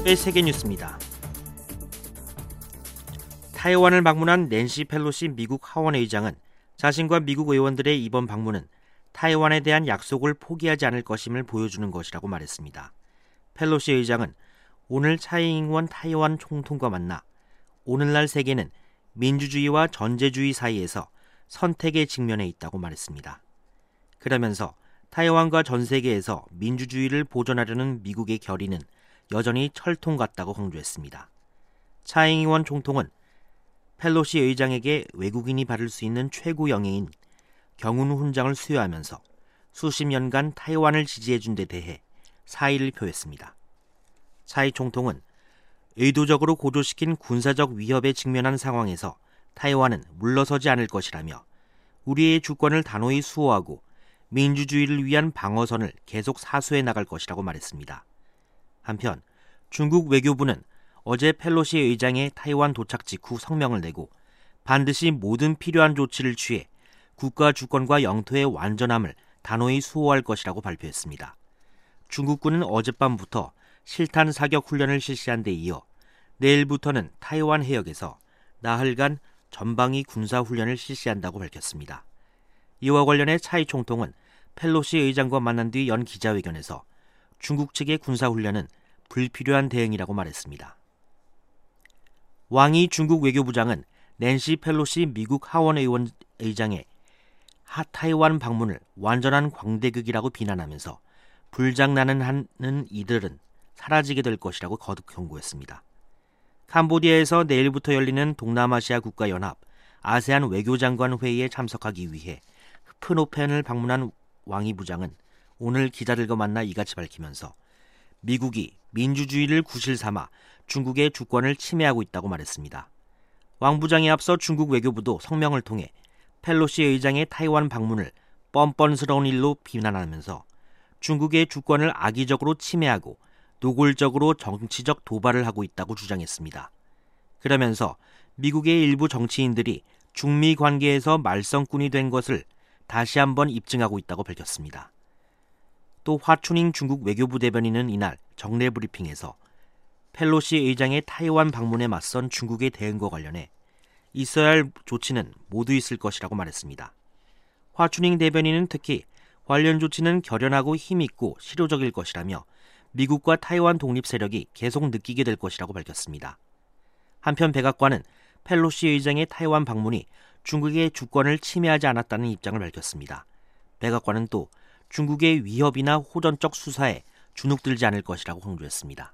세계 뉴스입니다. 타이완을 방문한 낸시 펠로시 미국 하원의장은 자신과 미국 의원들의 이번 방문은 타이완에 대한 약속을 포기하지 않을 것임을 보여주는 것이라고 말했습니다. 펠로시 의장은 오늘 차이잉원 타이완 총통과 만나 오늘날 세계는 민주주의와 전제주의 사이에서 선택에 직면해 있다고 말했습니다. 그러면서 타이완과 전 세계에서 민주주의를 보존하려는 미국의 결의는 여전히 철통 같다고 강조했습니다. 차이잉원 총통은 펠로시 의장에게 외국인이 받을 수 있는 최고 영예인 경운 훈장을 수여하면서 수십 년간 타이완을 지지해준 데 대해 사의를 표했습니다. 차이 총통은 의도적으로 고조시킨 군사적 위협에 직면한 상황에서 타이완은 물러서지 않을 것이라며 우리의 주권을 단호히 수호하고 민주주의를 위한 방어선을 계속 사수해 나갈 것이라고 말했습니다. 한편 중국 외교부는 어제 펠로시 의장의 타이완 도착 직후 성명을 내고 반드시 모든 필요한 조치를 취해 국가 주권과 영토의 완전함을 단호히 수호할 것이라고 발표했습니다. 중국군은 어젯밤부터 실탄 사격 훈련을 실시한 데 이어 내일부터는 타이완 해역에서 나흘간 전방위 군사 훈련을 실시한다고 밝혔습니다. 이와 관련해 차이 총통은 펠로시 의장과 만난 뒤 연 기자회견에서 중국 측의 군사 훈련은 불필요한 대응이라고 말했습니다. 왕이 중국 외교부장은 낸시 펠로시 미국 하원의원 의장의 타이완 방문을 완전한 광대극이라고 비난하면서 불장난을 하는 이들은 사라지게 될 것이라고 거듭 경고했습니다. 캄보디아에서 내일부터 열리는 동남아시아 국가연합 아세안 외교장관 회의에 참석하기 위해 프노펜을 방문한 왕이 부장은 오늘 기자들과 만나 이같이 밝히면서 미국이 민주주의를 구실 삼아 중국의 주권을 침해하고 있다고 말했습니다. 왕 부장에 앞서 중국 외교부도 성명을 통해 펠로시 의장의 타이완 방문을 뻔뻔스러운 일로 비난하면서 중국의 주권을 악의적으로 침해하고 노골적으로 정치적 도발을 하고 있다고 주장했습니다. 그러면서 미국의 일부 정치인들이 중미 관계에서 말썽꾼이 된 것을 다시 한번 입증하고 있다고 밝혔습니다. 또 화춘잉 중국 외교부 대변인은 이날 정례 브리핑에서 펠로시 의장의 타이완 방문에 맞선 중국의 대응과 관련해 있어야 할 조치는 모두 있을 것이라고 말했습니다. 화춘잉 대변인은 특히 관련 조치는 결연하고 힘있고 실효적일 것이라며 미국과 타이완 독립 세력이 계속 느끼게 될 것이라고 밝혔습니다. 한편 백악관은 펠로시 의장의 타이완 방문이 중국의 주권을 침해하지 않았다는 입장을 밝혔습니다. 백악관은 또 중국의 위협이나 호전적 수사에 주눅들지 않을 것이라고 강조했습니다.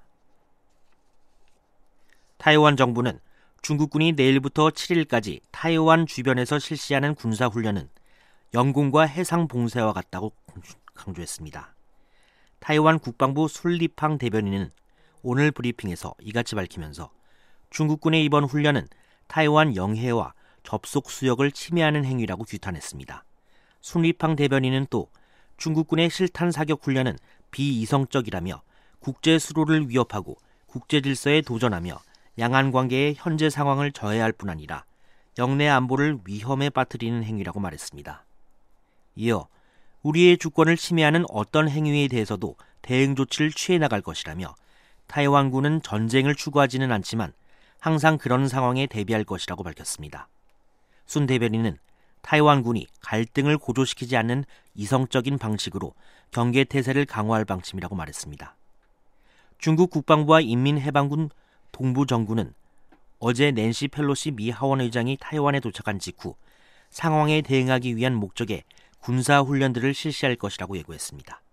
타이완 정부는 중국군이 내일부터 7일까지 타이완 주변에서 실시하는 군사훈련은 영공과 해상 봉쇄와 같다고 강조했습니다. 타이완 국방부 순리팡 대변인은 오늘 브리핑에서 이같이 밝히면서 중국군의 이번 훈련은 타이완 영해와 접속 수역을 침해하는 행위라고 규탄했습니다. 순리팡 대변인은 또 중국군의 실탄 사격 훈련은 비이성적이라며 국제 수로를 위협하고 국제 질서에 도전하며 양안 관계의 현재 상황을 저해할 뿐 아니라 영내 안보를 위험에 빠뜨리는 행위라고 말했습니다. 이어 우리의 주권을 침해하는 어떤 행위에 대해서도 대응 조치를 취해 나갈 것이라며 타이완군은 전쟁을 추구하지는 않지만 항상 그런 상황에 대비할 것이라고 밝혔습니다. 순 대변인은 타이완군이 갈등을 고조시키지 않는 이성적인 방식으로 경계태세를 강화할 방침이라고 말했습니다. 중국 국방부와 인민해방군 동부정군은 어제 낸시 펠로시 미 하원의장이 타이완에 도착한 직후 상황에 대응하기 위한 목적의 군사훈련들을 실시할 것이라고 예고했습니다.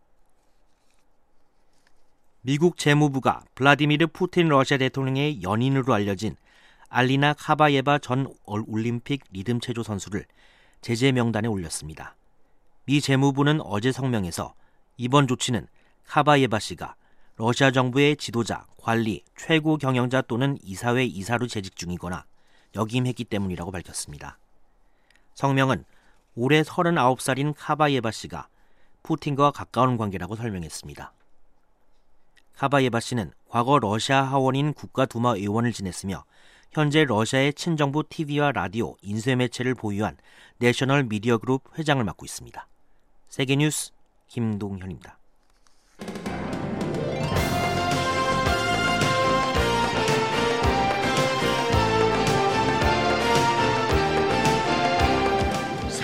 미국 재무부가 블라디미르 푸틴 러시아 대통령의 연인으로 알려진 알리나 카바예바 전 올림픽 리듬체조 선수를 제재 명단에 올렸습니다. 미 재무부는 어제 성명에서 이번 조치는 카바예바 씨가 러시아 정부의 지도자, 관리, 최고 경영자 또는 이사회 이사로 재직 중이거나 역임했기 때문이라고 밝혔습니다. 성명은 올해 39살인 카바예바 씨가 푸틴과 가까운 관계라고 설명했습니다. 카바예바 씨는 과거 러시아 하원인 국가두마 의원을 지냈으며 현재 러시아의 친정부 TV와 라디오, 인쇄매체를 보유한 내셔널 미디어 그룹 회장을 맡고 있습니다. 세계뉴스 김동현입니다.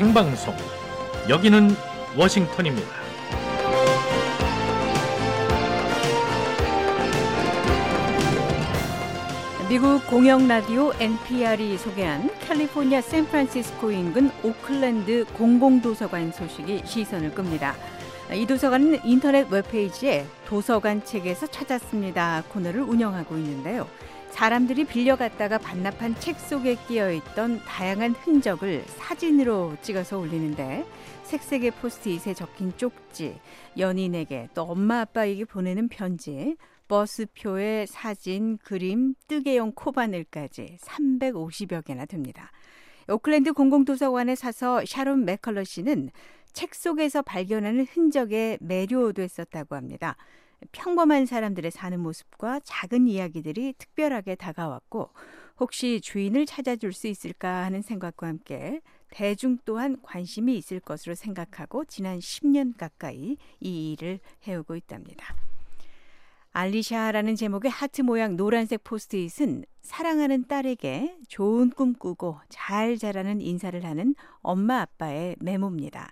생방송. 여기는 워싱턴입니다. 미국 공영라디오 NPR이 소개한 캘리포니아 샌프란시스코 인근 오클랜드 공공도서관 소식이 시선을 끕니다. 이 도서관은 인터넷 웹페이지에 도서관 책에서 찾았습니다 코너를 운영하고 있는데요. 사람들이 빌려갔다가 반납한 책 속에 끼어있던 다양한 흔적을 사진으로 찍어서 올리는데 색색의 포스트잇에 적힌 쪽지, 연인에게 또 엄마 아빠에게 보내는 편지, 버스표의 사진, 그림, 뜨개용 코바늘까지 350여 개나 됩니다. 오클랜드 공공도서관에 사서 샤론 맥컬러시는 책 속에서 발견하는 흔적에 매료됐었다고 합니다. 평범한 사람들의 사는 모습과 작은 이야기들이 특별하게 다가왔고 혹시 주인을 찾아줄 수 있을까 하는 생각과 함께 대중 또한 관심이 있을 것으로 생각하고 지난 10년 가까이 이 일을 해오고 있답니다. 알리샤라는 제목의 하트 모양 노란색 포스트잇은 사랑하는 딸에게 좋은 꿈 꾸고 잘 자라는 인사를 하는 엄마 아빠의 메모입니다.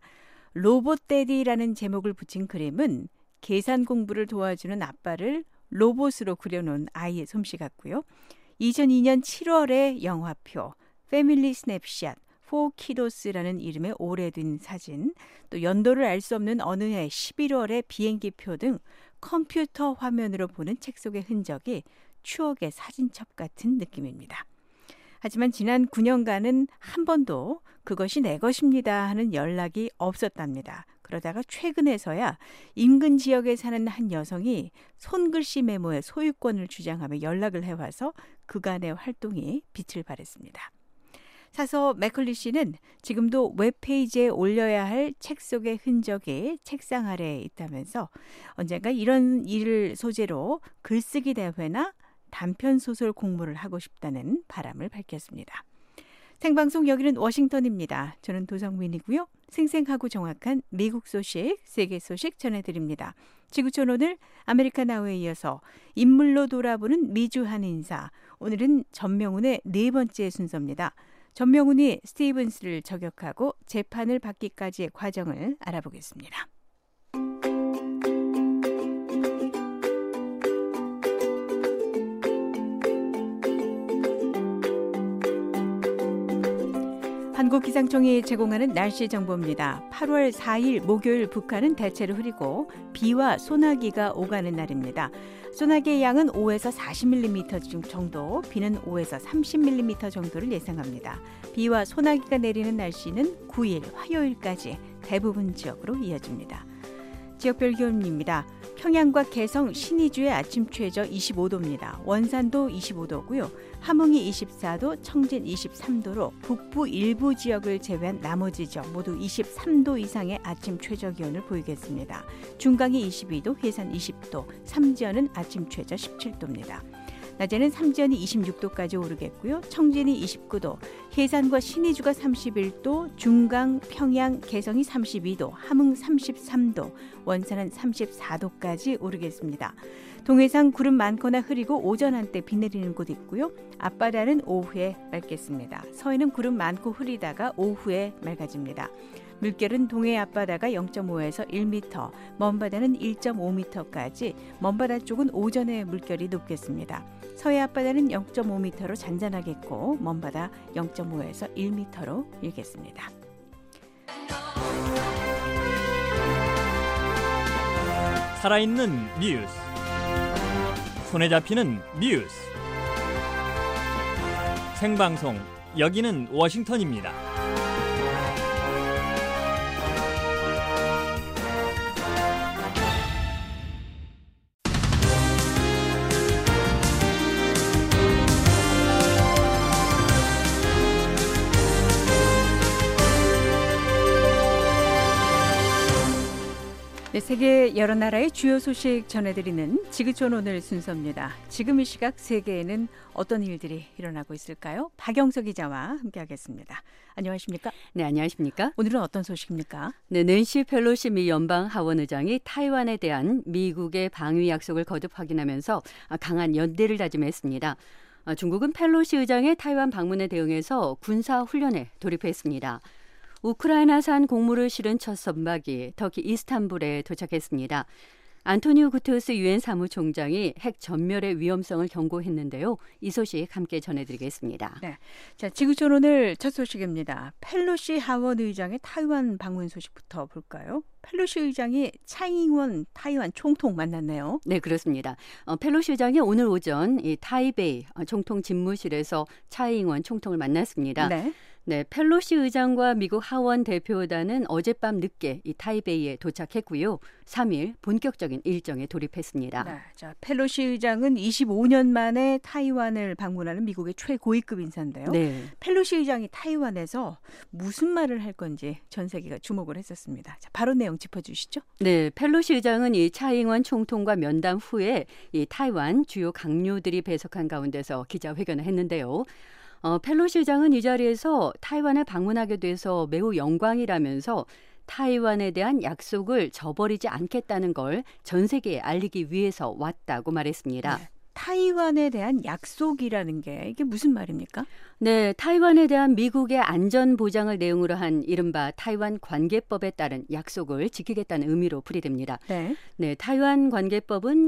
로봇데디라는 제목을 붙인 그림은 계산 공부를 도와주는 아빠를 로봇으로 그려놓은 아이의 솜씨 같고요. 2002년 7월의 영화표 패밀리 스냅샷 4키도스라는 이름의 오래된 사진, 또 연도를 알 수 없는 어느 해 11월의 비행기표 등 컴퓨터 화면으로 보는 책 속의 흔적이 추억의 사진첩 같은 느낌입니다. 하지만 지난 9년간은 한 번도 그것이 내 것입니다 하는 연락이 없었답니다. 그러다가 최근에서야 인근 지역에 사는 한 여성이 손글씨 메모의 소유권을 주장하며 연락을 해와서 그간의 활동이 빛을 발했습니다. 사서 맥컬리 씨는 지금도 웹페이지에 올려야 할 책 속의 흔적이 책상 아래에 있다면서 언젠가 이런 일을 소재로 글쓰기 대회나 단편소설 공모를 하고 싶다는 바람을 밝혔습니다. 생방송 여기는 워싱턴입니다. 저는 도성민이고요. 생생하고 정확한 미국 소식, 세계 소식 전해드립니다. 지구촌 오늘 아메리카 나우에 이어서 인물로 돌아보는 미주한 인사. 오늘은 전명훈의 네 번째 순서입니다. 전명훈이 스티븐스를 저격하고 재판을 받기까지의 과정을 알아보겠습니다. 한국기상청이 제공하는 날씨 정보입니다. 8월 4일 목요일 북한은 대체로 흐리고 비와 소나기가 오가는 날입니다. 소나기의 양은 5에서 40mm 정도, 비는 5에서 30mm 정도를 예상합니다. 비와 소나기가 내리는 날씨는 9일 화요일까지 대부분 지역으로 이어집니다. 지역별 기온입니다. 평양과 개성, 신의주의 아침 최저 25도입니다. 원산도 25도고요. 함흥이 24도, 청진 23도로 북부 일부 지역을 제외한 나머지 지역 모두 23도 이상의 아침 최저 기온을 보이겠습니다. 중강이 22도, 해산 20도, 삼지연은 아침 최저 17도입니다. 낮에는 삼지연이 26도까지 오르겠고요. 청진이 29도, 해산과 신의주가 31도, 중강, 평양, 개성이 32도, 함흥 33도, 원산은 34도까지 오르겠습니다. 동해상 구름 많거나 흐리고 오전 한때 비 내리는 곳 있고요. 앞바다는 오후에 맑겠습니다. 서해는 구름 많고 흐리다가 오후에 맑아집니다. 물결은 동해 앞바다가 0.5에서 1m, 먼바다는 1.5m까지, 먼바다 쪽은 오전에 물결이 높겠습니다. 서해 앞바다는 0.5m로 잔잔하겠고 먼바다 0.5에서 1m로 일겠습니다. 살아있는 뉴스, 손에 잡히는 뉴스, 생방송 여기는 워싱턴입니다. 네, 세계 여러 나라의 주요 소식 전해드리는 지구촌 오늘 순서입니다. 지금 이 시각 세계에는 어떤 일들이 일어나고 있을까요? 박영석 기자와 함께하겠습니다. 안녕하십니까? 네, 안녕하십니까? 오늘은 어떤 소식입니까? 네, 낸시 펠로시 미 연방 하원 의장이 타이완에 대한 미국의 방위 약속을 거듭 확인하면서 강한 연대를 다짐했습니다. 중국은 펠로시 의장의 타이완 방문에 대응해서 군사 훈련에 돌입했습니다. 우크라이나산 곡물을 실은 첫 선박이 터키 이스탄불에 도착했습니다. 안토니오 구테르스 유엔 사무총장이 핵 전멸의 위험성을 경고했는데요. 이 소식 함께 전해드리겠습니다. 네, 자 지구촌 오늘 첫 소식입니다. 펠로시 하원 의장의 타이완 방문 소식부터 볼까요? 펠로시 의장이 차이잉원 타이완 총통 만났네요. 네, 그렇습니다. 펠로시 의장이 오늘 오전 이 타이베이 총통 집무실에서 차이잉원 총통을 만났습니다. 네. 네, 펠로시 의장과 미국 하원 대표단은 어젯밤 늦게 이 타이베이에 도착했고요. 3일 본격적인 일정에 돌입했습니다. 네, 자 펠로시 의장은 25년 만에 타이완을 방문하는 미국의 최고위급 인사인데요. 네. 펠로시 의장이 타이완에서 무슨 말을 할 건지 전 세계가 주목을 했었습니다. 자, 바로 내용 짚어주시죠. 네, 펠로시 의장은 이 차이잉원 총통과 면담 후에 이 타이완 주요 강요들이 배석한 가운데서 기자회견을 했는데요. 펠로시 의장은 이 자리에서 타이완을 방문하게 돼서 매우 영광이라면서 타이완에 대한 약속을 저버리지 않겠다는 걸 전 세계에 알리기 위해서 왔다고 말했습니다. 네, 타이완에 대한 약속이라는 게 이게 무슨 말입니까? 네, 타이완에 대한 미국의 안전 보장을 내용으로 한 이른바 타이완 관계법에 따른 약속을 지키겠다는 의미로 풀이됩니다. 네. 네, 타이완 관계법은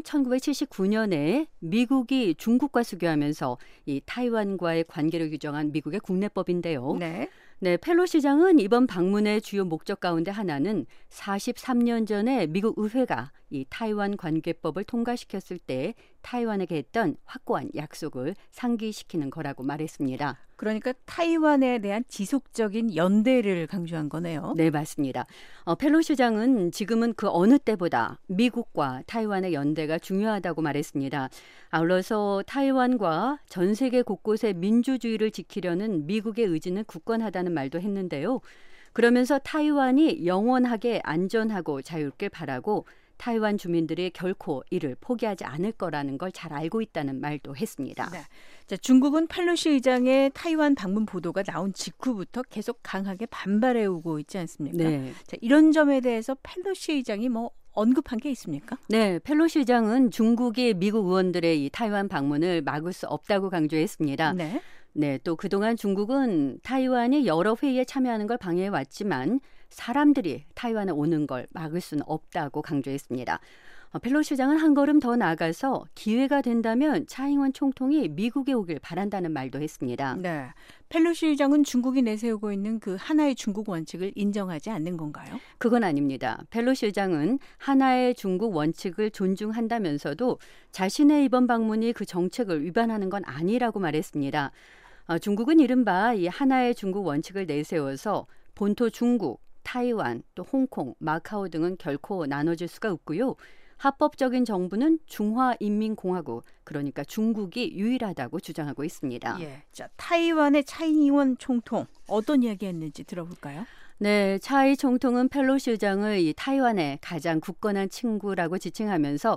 1979년에 미국이 중국과 수교하면서 이 타이완과의 관계를 규정한 미국의 국내법인데요. 네. 네, 펠로시 장은 이번 방문의 주요 목적 가운데 하나는 43년 전에 미국 의회가 이 타이완 관계법을 통과시켰을 때 타이완에게 했던 확고한 약속을 상기시키는 거라고 말했습니다. 그러니까 타이완에 대한 지속적인 연대를 강조한 거네요. 네, 맞습니다. 펠로시 장은 지금은 그 어느 때보다 미국과 타이완의 연대가 중요하다고 말했습니다. 아울러서 타이완과 전 세계 곳곳의 민주주의를 지키려는 미국의 의지는 굳건하다는 말도 했는데요. 그러면서 타이완이 영원하게 안전하고 자유롭길 바라고 타이완 주민들이 결코 이를 포기하지 않을 거라는 걸 잘 알고 있다는 말도 했습니다. 네. 자, 중국은 펠로시 의장의 타이완 방문 보도가 나온 직후부터 계속 강하게 반발해오고 있지 않습니까? 네. 자, 이런 점에 대해서 펠로시 의장이 뭐 언급한 게 있습니까? 네, 펠로시 의장은 중국이 미국 의원들의 이 타이완 방문을 막을 수 없다고 강조했습니다. 네. 네, 또 그동안 중국은 타이완이 여러 회의에 참여하는 걸 방해해 왔지만 사람들이 타이완에 오는 걸 막을 수는 없다고 강조했습니다. 펠로시 의장은 한 걸음 더 나아가서 기회가 된다면 차잉원 총통이 미국에 오길 바란다는 말도 했습니다. 네. 펠로시 의장은 중국이 내세우고 있는 그 하나의 중국 원칙을 인정하지 않는 건가요? 그건 아닙니다. 펠로시 의장은 하나의 중국 원칙을 존중한다면서도 자신의 이번 방문이 그 정책을 위반하는 건 아니라고 말했습니다. 중국은 이른바 이 하나의 중국 원칙을 내세워서 본토 중국, 타이완, 또 홍콩, 마카오 등은 결코 나눠질 수가 없고요. 합법적인 정부는 중화인민공화국, 그러니까 중국이 유일하다고 주장하고 있습니다. 예. 자, 타이완의 차이잉원 총통 어떤 이야기했는지 들어볼까요? 네, 차이 총통은 펠로시 의장을 이 타이완의 가장 굳건한 친구라고 지칭하면서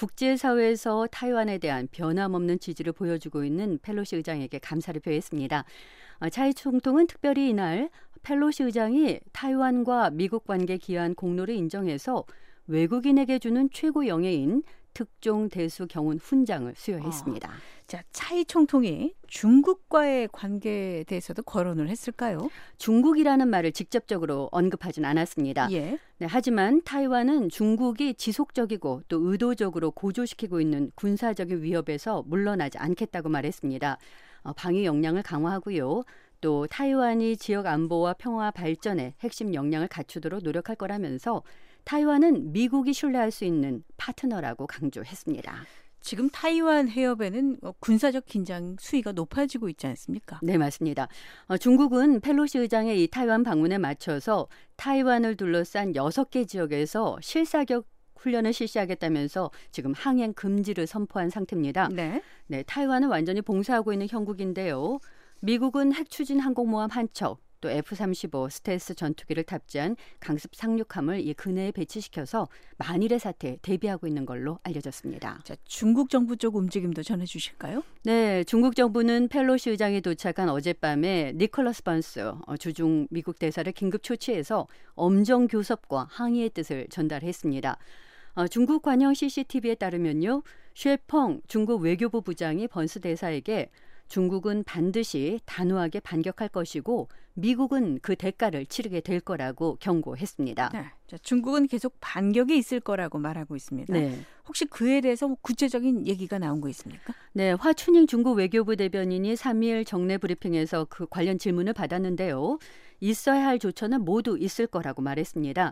국제사회에서 타이완에 대한 변함없는 지지를 보여주고 있는 펠로시 의장에게 감사를 표했습니다. 차이 총통은 특별히 이날 펠로시 의장이 타이완과 미국 관계에 기여한 공로를 인정해서 외국인에게 주는 최고 영예인 특종 대수 경훈 훈장을 수여했습니다. 자, 차이 총통이 중국과의 관계에 대해서도 거론을 했을까요? 중국이라는 말을 직접적으로 언급하진 않았습니다. 예. 네, 하지만 타이완은 중국이 지속적이고 또 의도적으로 고조시키고 있는 군사적인 위협에서 물러나지 않겠다고 말했습니다. 방위 역량을 강화하고요. 또 타이완이 지역 안보와 평화 발전에 핵심 역량을 갖추도록 노력할 거라면서 타이완은 미국이 신뢰할 수 있는 파트너라고 강조했습니다. 지금 타이완 해협에는 군사적 긴장 수위가 높아지고 있지 않습니까? 네, 맞습니다. 중국은 펠로시 의장의 이 타이완 방문에 맞춰서 타이완을 둘러싼 6개 지역에서 실사격 훈련을 실시하겠다면서 지금 항행 금지를 선포한 상태입니다. 네. 네, 타이완은 완전히 봉쇄하고 있는 형국인데요. 미국은 핵 추진 항공모함 한 척, 또 F-35 스텔스 전투기를 탑재한 강습 상륙함을 이 근해에 배치시켜서 만일의 사태에 대비하고 있는 걸로 알려졌습니다. 자, 중국 정부 쪽 움직임도 전해주실까요? 네, 중국 정부는 펠로시 의장이 도착한 어젯밤에 니콜러스 번스 주중 미국 대사를 긴급 초치해서 엄정 교섭과 항의의 뜻을 전달했습니다. 중국 관영 CCTV에 따르면요, 쉐펑 중국 외교부 부장이 번스 대사에게 중국은 반드시 단호하게 반격할 것이고 미국은 그 대가를 치르게 될 거라고 경고했습니다. 네. 자, 중국은 계속 반격이 있을 거라고 말하고 있습니다. 네. 혹시 그에 대해서 구체적인 얘기가 나온 거 있습니까? 네, 화춘잉 중국 외교부 대변인이 3일 정례 브리핑에서 그 관련 질문을 받았는데요. 있어야 할 조처는 모두 있을 거라고 말했습니다.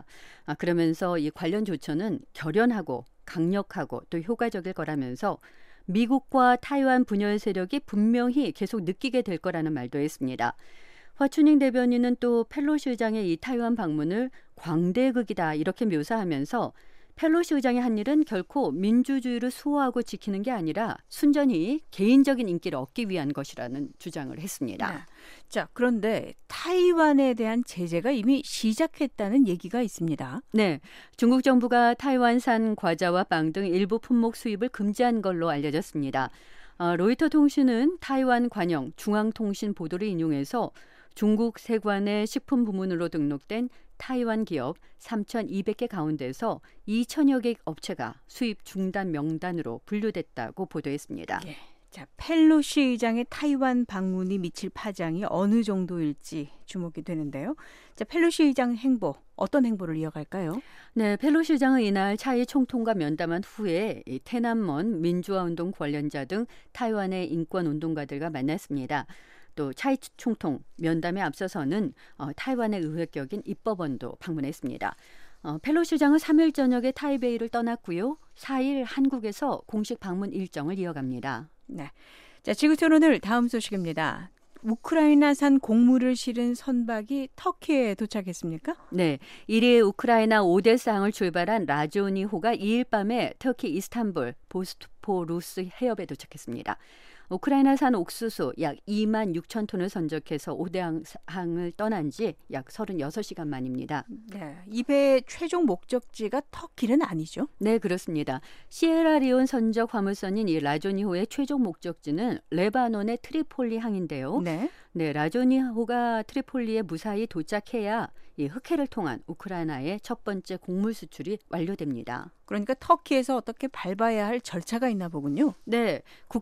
그러면서 이 관련 조처는 결연하고 강력하고 또 효과적일 거라면서 미국과 타이완 분열 세력이 분명히 계속 느끼게 될 거라는 말도 했습니다. 화춘잉 대변인은 또 펠로시 의장의 이 타이완 방문을 광대극이다 이렇게 묘사하면서 펠로시 의장이 한 일은 결코 민주주의를 수호하고 지키는 게 아니라 순전히 개인적인 인기를 얻기 위한 것이라는 주장을 했습니다. 네. 자, 그런데 타이완에 대한 제재가 이미 시작했다는 얘기가 있습니다. 네, 중국 정부가 타이완산 과자와 빵 등 일부 품목 수입을 금지한 걸로 알려졌습니다. 로이터 통신은 타이완 관영 중앙통신 보도를 인용해서 중국 세관의 식품 부문으로 등록된 타이완 기업 3,200개 가운데서 2천여 개 업체가 수입 중단 명단으로 분류됐다고 보도했습니다. 예. 자, 펠로시 의장의 타이완 방문이 미칠 파장이 어느 정도일지 주목이 되는데요. 자, 펠로시 의장 행보, 어떤 행보를 이어갈까요? 네, 펠로시 의장은 이날 차이 총통과 면담한 후에 테난먼 민주화운동 관련자 등 타이완의 인권운동가들과 만났습니다. 또 차이 총통 면담에 앞서서는 타이완의 의회격인 입법원도 방문했습니다. 펠로시 의장은 3일 저녁에 타이베이를 떠났고요. 4일 한국에서 공식 방문 일정을 이어갑니다. 네. 자, 지구촌 오늘 다음 소식입니다. 우크라이나산 곡물을 실은 선박이 터키에 도착했습니까? 네, 1일 우크라이나 오데사항을 출발한 라조니호가 2일 밤에 터키 이스탄불 보스포루스 해협에 도착했습니다. 우크라이나산 옥수수 약 2만 6천 톤을 선적해서 오데항을 떠난 지 약 36시간 만입니다. 네, 이 배의 최종 목적지가 터키는 아니죠? 네, 그렇습니다. 시에라리온 선적 화물선인 이 라조니호의 최종 목적지는 레바논의 트리폴리 항인데요. 네. 네, 라조니호가 트리폴리에 무사히 도착해야 이 흑해를 통한 우크라이나의 첫 번째 곡물 수출이 완료됩니다. 그러니까 터키에서 어떻게 밟아야 할 절차가 있나 보군요. 네,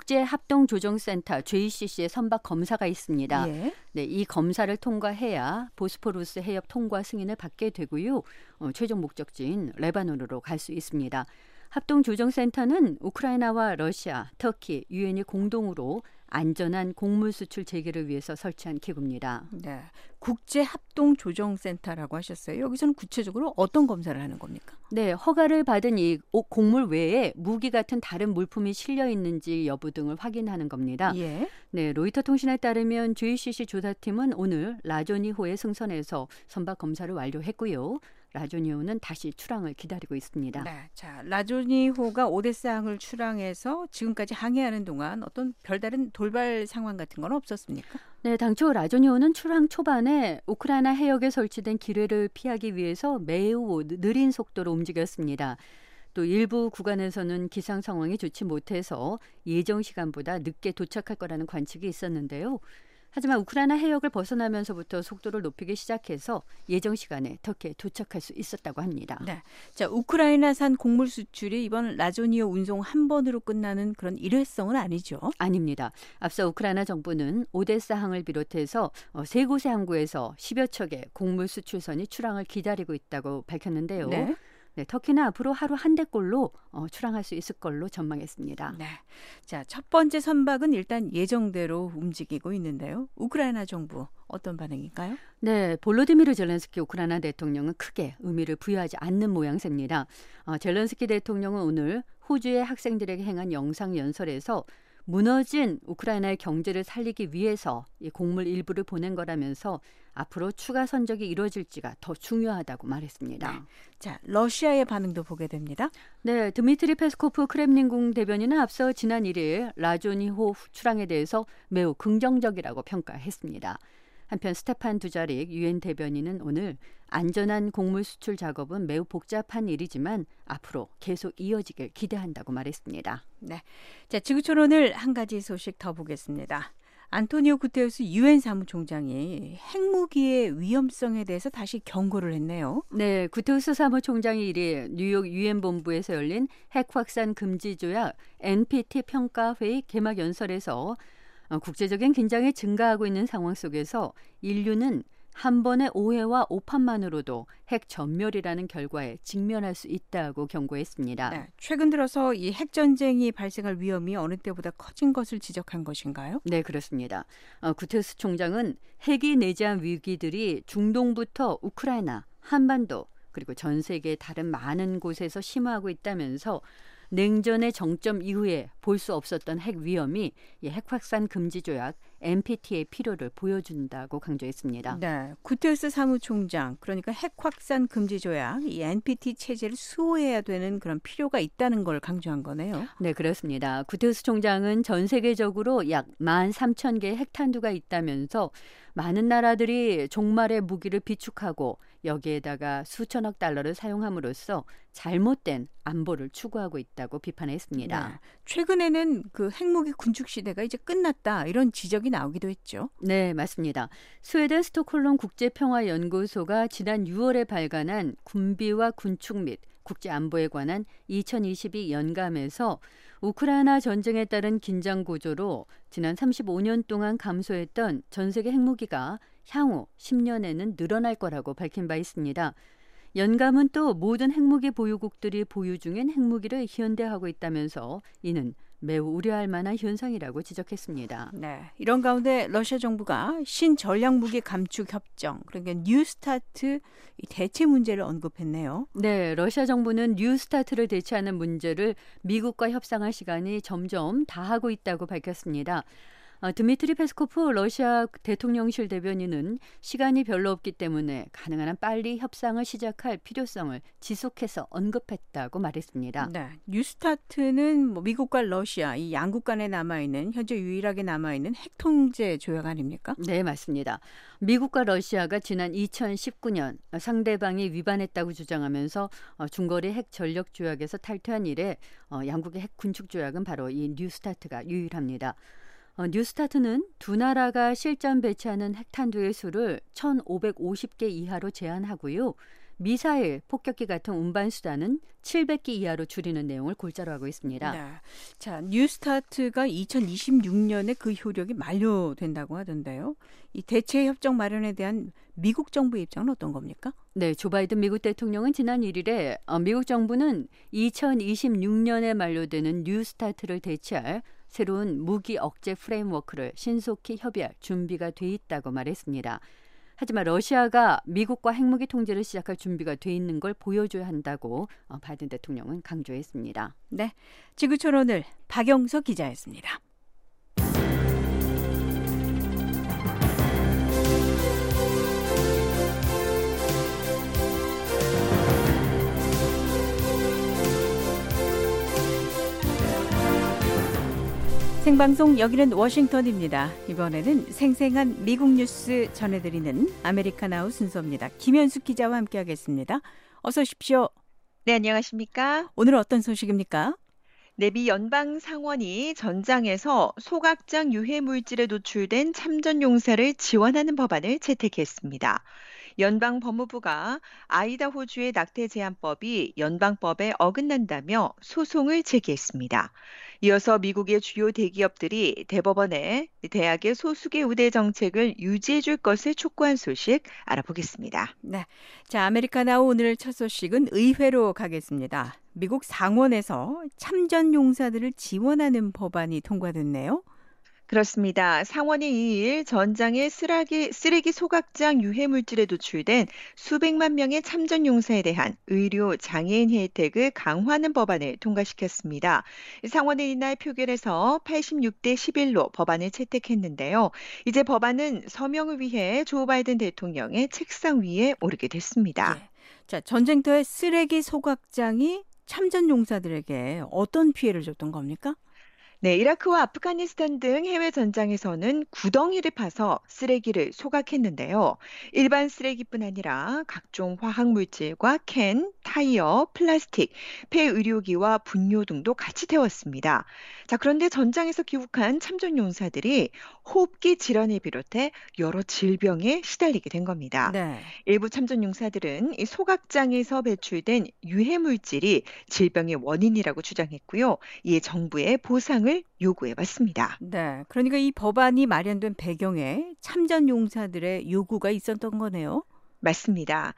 국제합동조정센터 JCC의 선박 검사가 있습니다. 예. 네, 이 검사를 통과해야 보스포루스 해협 통과 승인을 받게 되고요. 최종 목적지인 레바논으로 갈 수 있습니다. 합동조정센터는 우크라이나와 러시아, 터키, 유엔이 공동으로 안전한 곡물 수출 재개를 위해서 설치한 기구입니다. 네, 국제합동조정센터라고 하셨어요. 여기서는 구체적으로 어떤 검사를 하는 겁니까? 네, 허가를 받은 이 곡물 외에 무기 같은 다른 물품이 실려 있는지 여부 등을 확인하는 겁니다. 예. 네, 로이터 통신에 따르면 JCC 조사팀은 오늘 라조니호에 승선해서 선박 검사를 완료했고요. 라조니호는 다시 출항을 기다리고 있습니다. 네, 자, 라조니호가 오데사항을 출항해서 지금까지 항해하는 동안 어떤 별다른 돌발 상황 같은 건 없었습니까? 네, 당초 라조니호는 출항 초반에 우크라이나 해역에 설치된 기뢰를 피하기 위해서 매우 느린 속도로 움직였습니다. 또 일부 구간에서는 기상 상황이 좋지 못해서 예정 시간보다 늦게 도착할 거라는 관측이 있었는데요. 하지만 우크라이나 해역을 벗어나면서부터 속도를 높이기 시작해서 예정 시간에 터키에 도착할 수 있었다고 합니다. 네. 자, 우크라이나산 곡물 수출이 이번 라조니호 운송 한 번으로 끝나는 그런 일회성은 아니죠? 아닙니다. 앞서 우크라이나 정부는 오데사 항을 비롯해서 세 곳의 항구에서 10여 척의 곡물 수출선이 출항을 기다리고 있다고 밝혔는데요. 네. 네, 터키는 앞으로 하루 한 대꼴로 출항할 수 있을 걸로 전망했습니다. 네. 자, 첫 번째 선박은 일단 예정대로 움직이고 있는데요. 우크라이나 정부 어떤 반응일까요? 네, 볼로디미르 젤렌스키 우크라이나 대통령은 크게 의미를 부여하지 않는 모양새입니다. 젤렌스키 대통령은 오늘 호주의 학생들에게 행한 영상 연설에서 무너진 우크라이나의 경제를 살리기 위해서 이 곡물 일부를 보낸 거라면서 앞으로 추가 선적이 이루어질지가 더 중요하다고 말했습니다. 네. 자, 러시아의 반응도 보게 됩니다. 네, 드미트리 페스코프 크렘린궁 대변인은 앞서 지난 1일 라조니호 출항에 대해서 매우 긍정적이라고 평가했습니다. 한편 스테판 두자릭 유엔 대변인은 오늘 안전한 곡물 수출 작업은 매우 복잡한 일이지만 앞으로 계속 이어지길 기대한다고 말했습니다. 네. 자, 지구촌 오늘 한 가지 소식 더 보겠습니다. 안토니오 구테우스 유엔 사무총장이 핵무기의 위험성에 대해서 다시 경고를 했네요. 네, 구테우스 사무총장이 1일 뉴욕 유엔 본부에서 열린 핵 확산 금지 조약 NPT 평가회의 개막 연설에서 국제적인 긴장이 증가하고 있는 상황 속에서 인류는 한 번의 오해와 오판만으로도 핵 전멸이라는 결과에 직면할 수 있다고 경고했습니다. 네, 최근 들어서 이 핵전쟁이 발생할 위험이 어느 때보다 커진 것을 지적한 것인가요? 네, 그렇습니다. 구테르스 총장은 핵이 내재한 위기들이 중동부터 우크라이나, 한반도, 그리고 전 세계의 다른 많은 곳에서 심화하고 있다면서 냉전의 정점 이후에 볼 수 없었던 핵 위험이 이 핵 확산 금지 조약 NPT의 필요를 보여준다고 강조했습니다. 네, 구테르스 사무총장, 그러니까 핵 확산 금지 조약, 이 NPT 체제를 수호해야 되는 그런 필요가 있다는 걸 강조한 거네요. 네, 그렇습니다. 구테르스 총장은 전 세계적으로 약 13,000개의 핵탄두가 있다면서 많은 나라들이 종말의 무기를 비축하고 여기에다가 수천억 달러를 사용함으로써 잘못된 안보를 추구하고 있다고 비판했습니다. 네, 최근에는 그 핵무기 군축 시대가 이제 끝났다 이런 지적이 나오기도 했죠. 네, 맞습니다. 스웨덴 스톡홀름 국제평화연구소가 지난 6월에 발간한 군비와 군축 및 국제안보에 관한 2022 연감에서 우크라이나 전쟁에 따른 긴장 구조로 지난 35년 동안 감소했던 전 세계 핵무기가 향후 10년에는 늘어날 거라고 밝힌 바 있습니다. 연감은 또 모든 핵무기 보유국들이 보유 중인 핵무기를 현대화하고 있다면서 이는 매우 우려할 만한 현상이라고 지적했습니다. 네, 이런 가운데 러시아 정부가 신전략무기 감축 협정, 그러니까 뉴스타트 대체 문제를 언급했네요. 네, 러시아 정부는 뉴스타트를 대체하는 문제를 미국과 협상할 시간이 점점 다하고 있다고 밝혔습니다. 드미트리 페스코프 러시아 대통령실 대변인은 시간이 별로 없기 때문에 가능한 한 빨리 협상을 시작할 필요성을 지속해서 언급했다고 말했습니다. 네, 뉴스타트는 뭐 미국과 러시아 이 양국 간에 남아있는 현재 유일하게 남아있는 핵통제 조약 아닙니까? 네, 맞습니다. 미국과 러시아가 지난 2019년 상대방이 위반했다고 주장하면서 중거리 핵 전력 조약에서 탈퇴한 이래 양국의 핵 군축 조약은 바로 이 뉴스타트가 유일합니다. 뉴스타트는 두 나라가 실전 배치하는 핵탄두의 수를 1,550개 이하로 제한하고요. 미사일, 폭격기 같은 운반 수단은 700기 이하로 줄이는 내용을 골자로 하고 있습니다. 네. 자, 뉴스타트가 2026년에 그 효력이 만료된다고 하던데요. 이 대체 협정 마련에 대한 미국 정부 입장은 어떤 겁니까? 네, 조 바이든 미국 대통령은 지난 1일에 미국 정부는 2026년에 만료되는 뉴스타트를 대체할 새로운 무기 억제 프레임워크를 신속히 협의할 준비가 돼 있다고 말했습니다. 하지만 러시아가 미국과 핵무기 통제를 시작할 준비가 돼 있는 걸 보여줘야 한다고 바이든 대통령은 강조했습니다. 네, 지구촌 오늘 박영석 기자였습니다. 생방송 여기는 워싱턴입니다. 이번에는 생생한 미국 뉴스 전해드리는 아메리카나우 순서입니다. 김현숙 기자와 함께하겠습니다. 어서 오십시오. 네, 안녕하십니까? 오늘 어떤 소식입니까? 내비 연방 상원이 전장에서 소각장 유해 물질에 노출된 참전 용사를 지원하는 법안을 채택했습니다. 연방 법무부가 아이다호주의 낙태 제한법이 연방법에 어긋난다며 소송을 제기했습니다. 이어서 미국의 주요 대기업들이 대법원에 대학의 소수계 우대 정책을 유지해 줄 것을 촉구한 소식 알아보겠습니다. 네, 자, 아메리카나우 오늘 첫 소식은 의회로 가겠습니다. 미국 상원에서 참전 용사들을 지원하는 법안이 통과됐네요. 그렇습니다. 상원이 2일 전장의 쓰레기 소각장 유해 물질에 노출된 수백만 명의 참전 용사에 대한 의료 장애인 혜택을 강화하는 법안을 통과시켰습니다. 상원은 이날 표결에서 86대 11로 법안을 채택했는데요. 이제 법안은 서명을 위해 조 바이든 대통령의 책상 위에 오르게 됐습니다. 네. 자, 전쟁터의 쓰레기 소각장이 참전 용사들에게 어떤 피해를 줬던 겁니까? 네, 이라크와 아프가니스탄 등 해외 전장에서는 구덩이를 파서 쓰레기를 소각했는데요. 일반 쓰레기뿐 아니라 각종 화학 물질과 캔, 타이어, 플라스틱, 폐의료기와 분뇨 등도 같이 태웠습니다. 자, 그런데 전장에서 귀국한 참전 용사들이 호흡기 질환을 비롯해 여러 질병에 시달리게 된 겁니다. 네. 일부 참전 용사들은 이 소각장에서 배출된 유해 물질이 질병의 원인이라고 주장했고요. 이에 정부에 보상을 보상을 요구해봤습니다. 네, 그러니까 이 법안이 마련된 배경에 참전 용사들의 요구가 있었던 거네요. 맞습니다.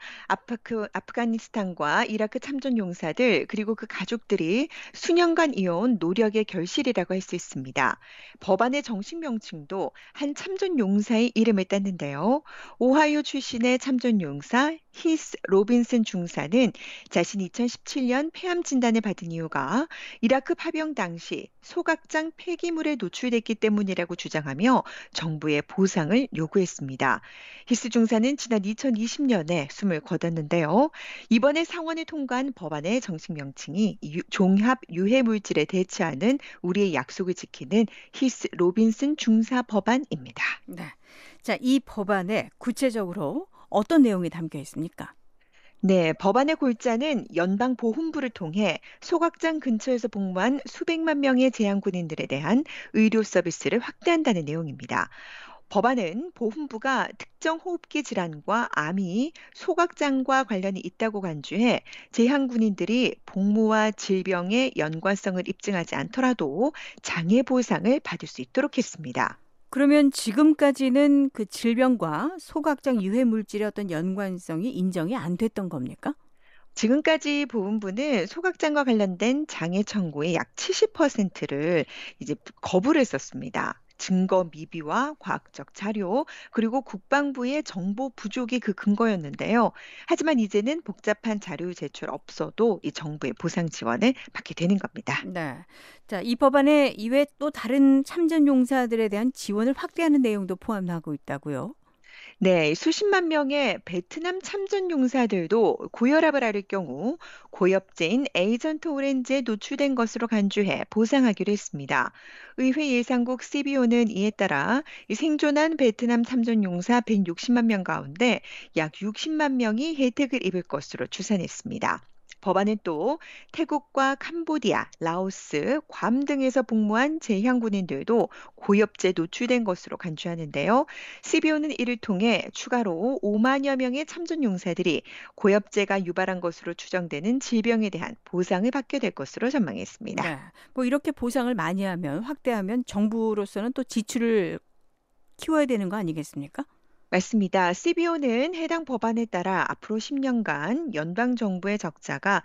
아프가니스탄과 이라크 참전 용사들 그리고 그 가족들이 수년간 이어온 노력의 결실이라고 할 수 있습니다. 법안의 정식 명칭도 한 참전 용사의 이름을 땄는데요. 오하이오 출신의 참전 용사 히스 로빈슨 중사는 자신이 2017년 폐암 진단을 받은 이유가 이라크 파병 당시 소각장 폐기물에 노출됐기 때문이라고 주장하며 정부의 보상을 요구했습니다. 히스 중사는 지난 2020년에 숨을 거뒀는데요. 이번에 상원이 통과한 법안의 정식 명칭이 종합 유해 물질에 대처하는 우리의 약속을 지키는 히스 로빈슨 중사 법안입니다. 네. 자, 이 법안에 구체적으로 어떤 내용이 담겨 있습니까? 네, 법안의 골자는 연방보훈부를 통해 소각장 근처에서 복무한 수백만 명의 제한군인들에 대한 의료 서비스를 확대한다는 내용입니다. 법안은 보훈부가 특정 호흡기 질환과 암이 소각장과 관련이 있다고 간주해 제한군인들이 복무와 질병의 연관성을 입증하지 않더라도 장애 보상을 받을 수 있도록 했습니다. 그러면 지금까지는 그 질병과 소각장 유해 물질의 어떤 연관성이 인정이 안 됐던 겁니까? 지금까지 보훈부는 소각장과 관련된 장애 청구의 약 70%를 이제 거부를 했었습니다. 증거 미비와 과학적 자료, 그리고 국방부의 정보 부족이 그 근거였는데요. 하지만 이제는 복잡한 자료 제출 없어도 이 정부의 보상 지원을 받게 되는 겁니다. 네. 자, 이 법안에 이외 또 다른 참전 용사들에 대한 지원을 확대하는 내용도 포함하고 있다고요. 네, 수십만 명의 베트남 참전 용사들도 고혈압을 앓을 경우 고엽제인 에이전트 오렌지에 노출된 것으로 간주해 보상하기로 했습니다. 의회 예산국 CBO는 이에 따라 이 생존한 베트남 참전 용사 160만 명 가운데 약 60만 명이 혜택을 입을 것으로 추산했습니다. 법안은 또 태국과 캄보디아, 라오스, 괌 등에서 복무한 제향군인들도 고엽제 노출된 것으로 간주하는데요. CBO는 이를 통해 추가로 5만여 명의 참전 용사들이 고엽제가 유발한 것으로 추정되는 질병에 대한 보상을 받게 될 것으로 전망했습니다. 네. 뭐 이렇게 보상을 많이 하면 확대하면 정부로서는 또 지출을 키워야 되는 거 아니겠습니까? 맞습니다. CBO는 해당 법안에 따라 앞으로 10년간 연방정부의 적자가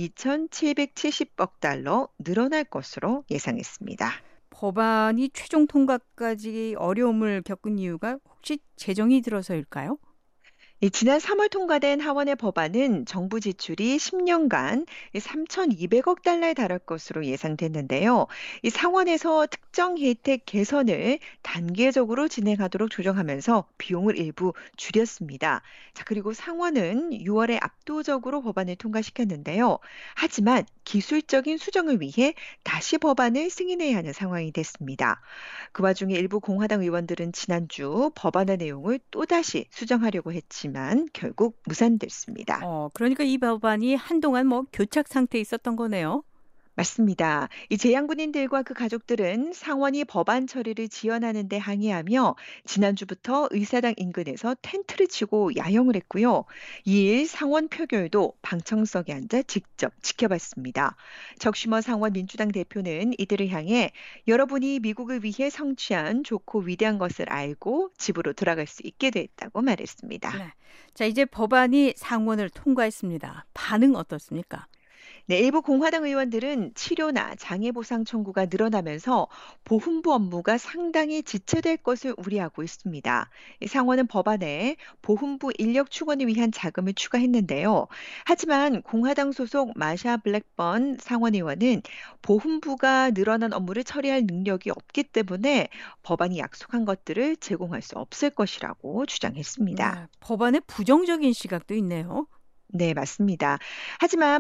2,770억 달러 늘어날 것으로 예상했습니다. 법안이 최종 통과까지 어려움을 겪은 이유가 혹시 재정이 들어서일까요? 지난 3월 통과된 하원의 법안은 정부 지출이 10년간 3,200억 달러에 달할 것으로 예상됐는데요. 이 상원에서 특정 혜택 개선을 단계적으로 진행하도록 조정하면서 비용을 일부 줄였습니다. 자, 그리고 상원은 6월에 압도적으로 법안을 통과시켰는데요. 하지만 기술적인 수정을 위해 다시 법안을 승인해야 하는 상황이 됐습니다. 그 와중에 일부 공화당 의원들은 지난주 법안의 내용을 또다시 수정하려고 했지만 결국 무산됐습니다. 그러니까 이 법안이 한동안 뭐 교착 상태에 있었던 거네요. 맞습니다. 이 제향군인들과 그 가족들은 상원이 법안 처리를 지연하는 데 항의하며 지난주부터 의사당 인근에서 텐트를 치고 야영을 했고요. 2일 상원 표결도 방청석에 앉아 직접 지켜봤습니다. 적 슈머 상원 민주당 대표는 이들을 향해 여러분이 미국을 위해 성취한 좋고 위대한 것을 알고 집으로 돌아갈 수 있게 됐다고 말했습니다. 네. 자, 이제 법안이 상원을 통과했습니다. 반응 어떻습니까? 네, 일부 공화당 의원들은 치료나 장애 보상 청구가 늘어나면서 보훈부 업무가 상당히 지체될 것을 우려하고 있습니다. 상원은 법안에 보훈부 인력 충원을 위한 자금을 추가했는데요. 하지만 공화당 소속 마샤 블랙번 상원 의원은 보훈부가 늘어난 업무를 처리할 능력이 없기 때문에 법안이 약속한 것들을 제공할 수 없을 것이라고 주장했습니다. 네, 법안에 부정적인 시각도 있네요. 네, 맞습니다. 하지만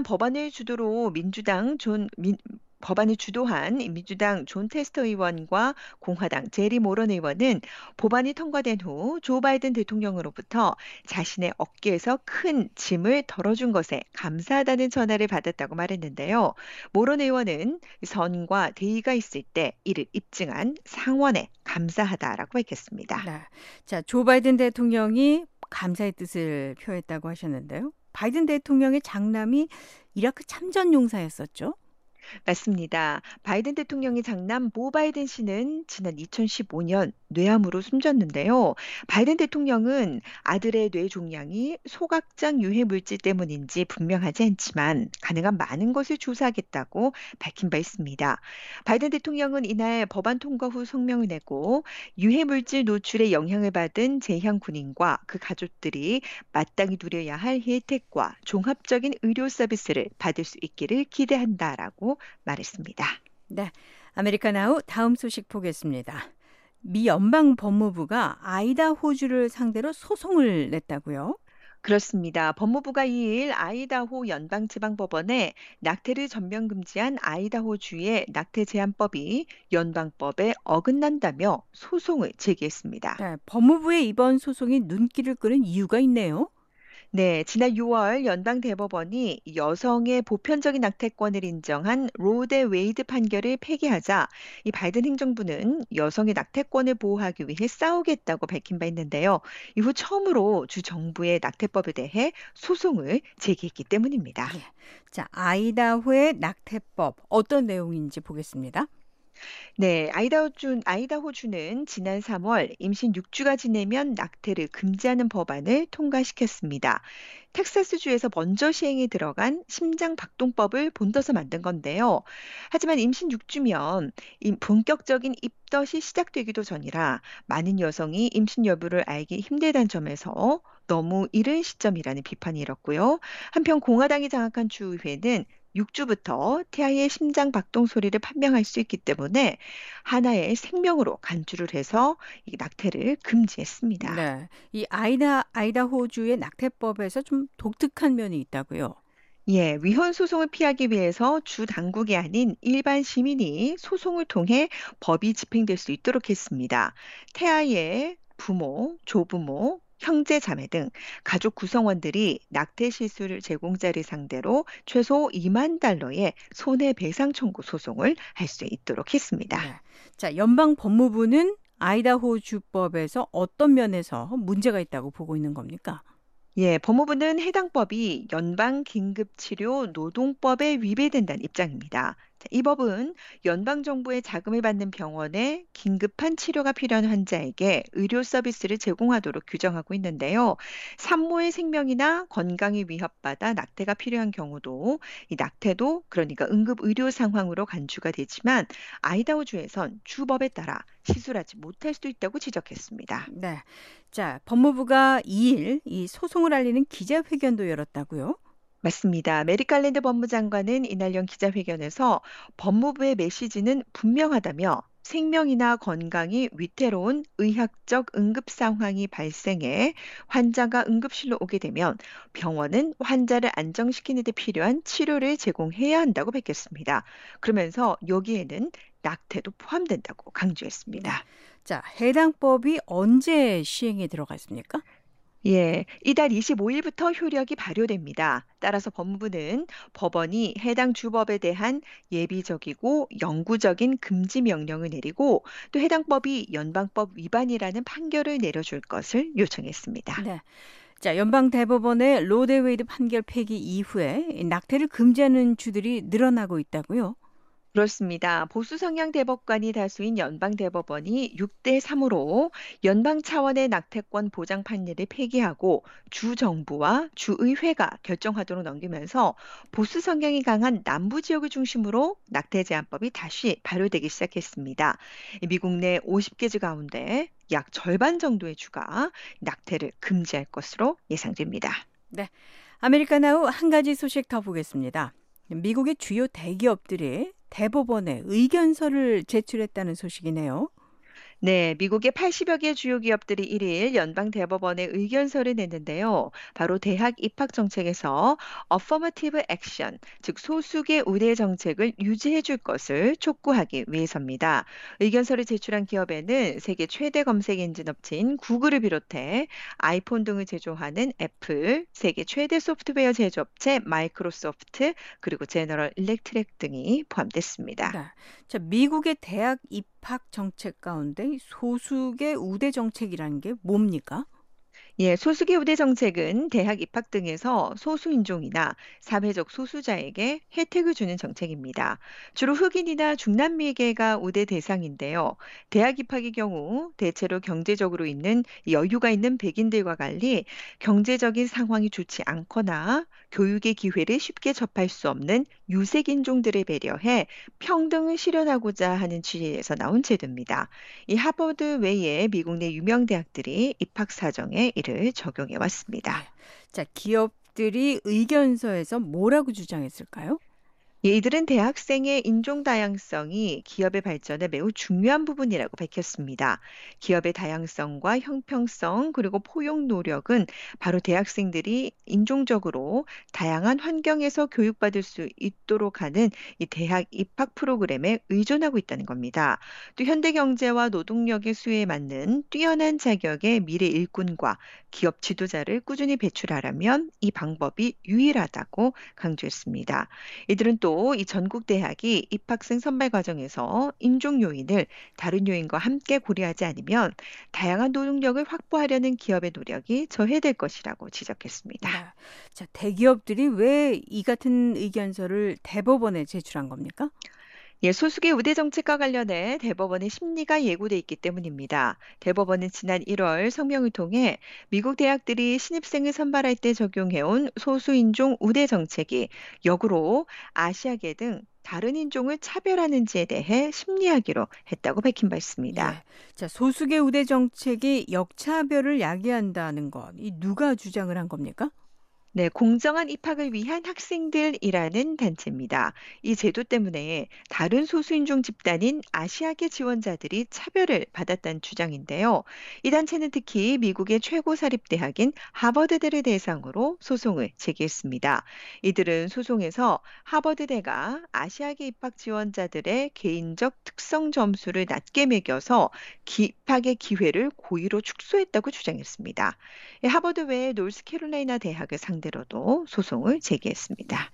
법안을 주도한 민주당 존 테스터 의원과 공화당 제리 모런 의원은 법안이 통과된 후 조 바이든 대통령으로부터 자신의 어깨에서 큰 짐을 덜어준 것에 감사하다는 전화를 받았다고 말했는데요. 모런 의원은 선과 대의가 있을 때 이를 입증한 상원에 감사하다라고 밝혔습니다. 네. 자, 조 바이든 대통령이 감사의 뜻을 표했다고 하셨는데요. 바이든 대통령의 장남이 이라크 참전 용사였었죠. 맞습니다. 바이든 대통령의 장남 모 바이든 씨는 지난 2015년 뇌암으로 숨졌는데요. 바이든 대통령은 아들의 뇌 종양이 소각장 유해 물질 때문인지 분명하지 않지만 가능한 많은 것을 조사하겠다고 밝힌 바 있습니다. 바이든 대통령은 이날 법안 통과 후 성명을 내고 유해 물질 노출에 영향을 받은 재향 군인과 그 가족들이 마땅히 누려야 할 혜택과 종합적인 의료 서비스를 받을 수 있기를 기대한다라고 말했습니다. 네, 아메리카나우 다음 소식 보겠습니다. 미 연방 법무부가 아이다호주를 상대로 소송을 냈다고요? 그렇습니다. 법무부가 2일 아이다호 연방지방법원에 낙태를 전면 금지한 아이다호주의 낙태 제한법이 연방법에 어긋난다며 소송을 제기했습니다. 네, 법무부의 이번 소송이 눈길을 끄는 이유가 있네요. 네, 지난 6월 연방대법원이 여성의 보편적인 낙태권을 인정한 로 대 웨이드 판결을 폐기하자 이 바이든 행정부는 여성의 낙태권을 보호하기 위해 싸우겠다고 밝힌 바 있는데요. 이후 처음으로 주 정부의 낙태법에 대해 소송을 제기했기 때문입니다. 예. 자, 아이다호의 낙태법 어떤 내용인지 보겠습니다. 네, 아이다호주는 지난 3월 임신 6주가 지내면 낙태를 금지하는 법안을 통과시켰습니다. 텍사스주에서 먼저 시행에 들어간 심장박동법을 본떠서 만든 건데요. 하지만 임신 6주면 본격적인 입덧이 시작되기도 전이라 많은 여성이 임신 여부를 알기 힘들다는 점에서 너무 이른 시점이라는 비판이 일었고요. 한편 공화당이 장악한 주의회는 6주부터 태아의 심장 박동 소리를 판명할 수 있기 때문에 하나의 생명으로 간주를 해서 이 낙태를 금지했습니다. 네, 이 아이다호주의 낙태법에서 좀 독특한 면이 있다고요. 예, 위헌 소송을 피하기 위해서 주 당국이 아닌 일반 시민이 소송을 통해 법이 집행될 수 있도록 했습니다. 태아의 부모, 조부모, 형제 자매 등 가족 구성원들이 낙태 시술 제공자를 상대로 최소 2만 달러의 손해배상 청구 소송을 할 수 있도록 했습니다. 네. 자, 연방 법무부는 아이다호주법에서 어떤 면에서 문제가 있다고 보고 있는 겁니까? 예, 법무부는 해당 법이 연방 긴급치료 노동법에 위배된다는 입장입니다. 자, 이 법은 연방 정부의 자금을 받는 병원에 긴급한 치료가 필요한 환자에게 의료 서비스를 제공하도록 규정하고 있는데요. 산모의 생명이나 건강이 위협받아 낙태가 필요한 경우도 이 낙태도 그러니까 응급 의료 상황으로 간주가 되지만 아이다호주에선 주법에 따라 시술하지 못할 수도 있다고 지적했습니다. 네. 자, 법무부가 2일 이 소송을 알리는 기자회견도 열었다고요? 맞습니다. 메리 갈랜드 법무장관은 이날 연 기자회견에서 법무부의 메시지는 분명하다며 생명이나 건강이 위태로운 의학적 응급 상황이 발생해 환자가 응급실로 오게 되면 병원은 환자를 안정시키는 데 필요한 치료를 제공해야 한다고 밝혔습니다. 그러면서 여기에는 낙태도 포함된다고 강조했습니다. 자, 해당 법이 언제 시행에 들어갔습니까? 예, 이달 25일부터 효력이 발효됩니다. 따라서 법무부는 법원이 해당 주법에 대한 예비적이고 영구적인 금지 명령을 내리고 또 해당 법이 연방법 위반이라는 판결을 내려줄 것을 요청했습니다. 네. 자, 연방 대법원의 로 대 웨이드 판결 폐기 이후에 낙태를 금지하는 주들이 늘어나고 있다고요? 그렇습니다. 보수 성향 대법관이 다수인 연방 대법원이 6대 3으로 연방 차원의 낙태권 보장 판례를 폐기하고 주 정부와 주의회가 결정하도록 넘기면서 보수 성향이 강한 남부 지역을 중심으로 낙태 제한법이 다시 발효되기 시작했습니다. 미국 내 50개 주 가운데 약 절반 정도의 주가 낙태를 금지할 것으로 예상됩니다. 네. 아메리카나우 한 가지 소식 더 보겠습니다. 미국의 주요 대기업들이 대법원에 의견서를 제출했다는 소식이네요. 네, 미국의 80여 개 주요 기업들이 1일 연방 대법원에 의견서를 냈는데요. 바로 대학 입학 정책에서 Affirmative Action, 즉 소수계 우대 정책을 유지해 줄 것을 촉구하기 위해서입니다. 의견서를 제출한 기업에는 세계 최대 검색 엔진 업체인 구글을 비롯해 아이폰 등을 제조하는 애플, 세계 최대 소프트웨어 제조업체 마이크로소프트, 그리고 제너럴 일렉트릭 등이 포함됐습니다. 네. 자, 미국의 대학 입학 정책 가운데 소수계 우대 정책이라는 게 뭡니까? 예, 소수계 우대 정책은 대학 입학 등에서 소수인종이나 사회적 소수자에게 혜택을 주는 정책입니다. 주로 흑인이나 중남미계가 우대 대상인데요. 대학 입학의 경우 대체로 경제적으로 있는 여유가 있는 백인들과 달리 경제적인 상황이 좋지 않거나 교육의 기회를 쉽게 접할 수 없는 유색인종들을 배려해 평등을 실현하고자 하는 취지에서 나온 제도입니다. 이 하버드 외에 미국 내 유명 대학들이 입학 사정에 이를 적용해 왔습니다. 자, 기업들이 의견서에서 뭐라고 주장했을까요? 이들은 대학생의 인종 다양성이 기업의 발전에 매우 중요한 부분이라고 밝혔습니다. 기업의 다양성과 형평성 그리고 포용 노력은 바로 대학생들이 인종적으로 다양한 환경에서 교육받을 수 있도록 하는 이 대학 입학 프로그램에 의존하고 있다는 겁니다. 또 현대 경제와 노동력의 수요에 맞는 뛰어난 자격의 미래 일꾼과 기업 지도자를 꾸준히 배출하려면 이 방법이 유일하다고 강조했습니다. 이들은 또 이 전국 대학이 입학생 선발 과정에서 인종 요인을 다른 요인과 함께 고려하지 않으면 다양한 노동력을 확보하려는 기업의 노력이 저해될 것이라고 지적했습니다. 네. 자, 대기업들이 왜 이 같은 의견서를 대법원에 제출한 겁니까? 예, 소수계 우대 정책과 관련해 대법원의 심리가 예고돼 있기 때문입니다. 대법원은 지난 1월 성명을 통해 미국 대학들이 신입생을 선발할 때 적용해온 소수인종 우대 정책이 역으로 아시아계 등 다른 인종을 차별하는지에 대해 심리하기로 했다고 밝힌 바 있습니다. 예. 자, 소수계 우대 정책이 역차별을 야기한다는 것, 이 누가 주장을 한 겁니까? 네, 공정한 입학을 위한 학생들이라는 단체입니다. 이 제도 때문에 다른 소수인종 집단인 아시아계 지원자들이 차별을 받았다는 주장인데요. 이 단체는 특히 미국의 최고 사립대학인 하버드대를 대상으로 소송을 제기했습니다. 이들은 소송에서 하버드대가 아시아계 입학 지원자들의 개인적 특성 점수를 낮게 매겨서 입학의 기회를 고의로 축소했다고 주장했습니다. 하버드 외에 노스캐롤라이나 대학을 상대로도 소송을 제기했습니다.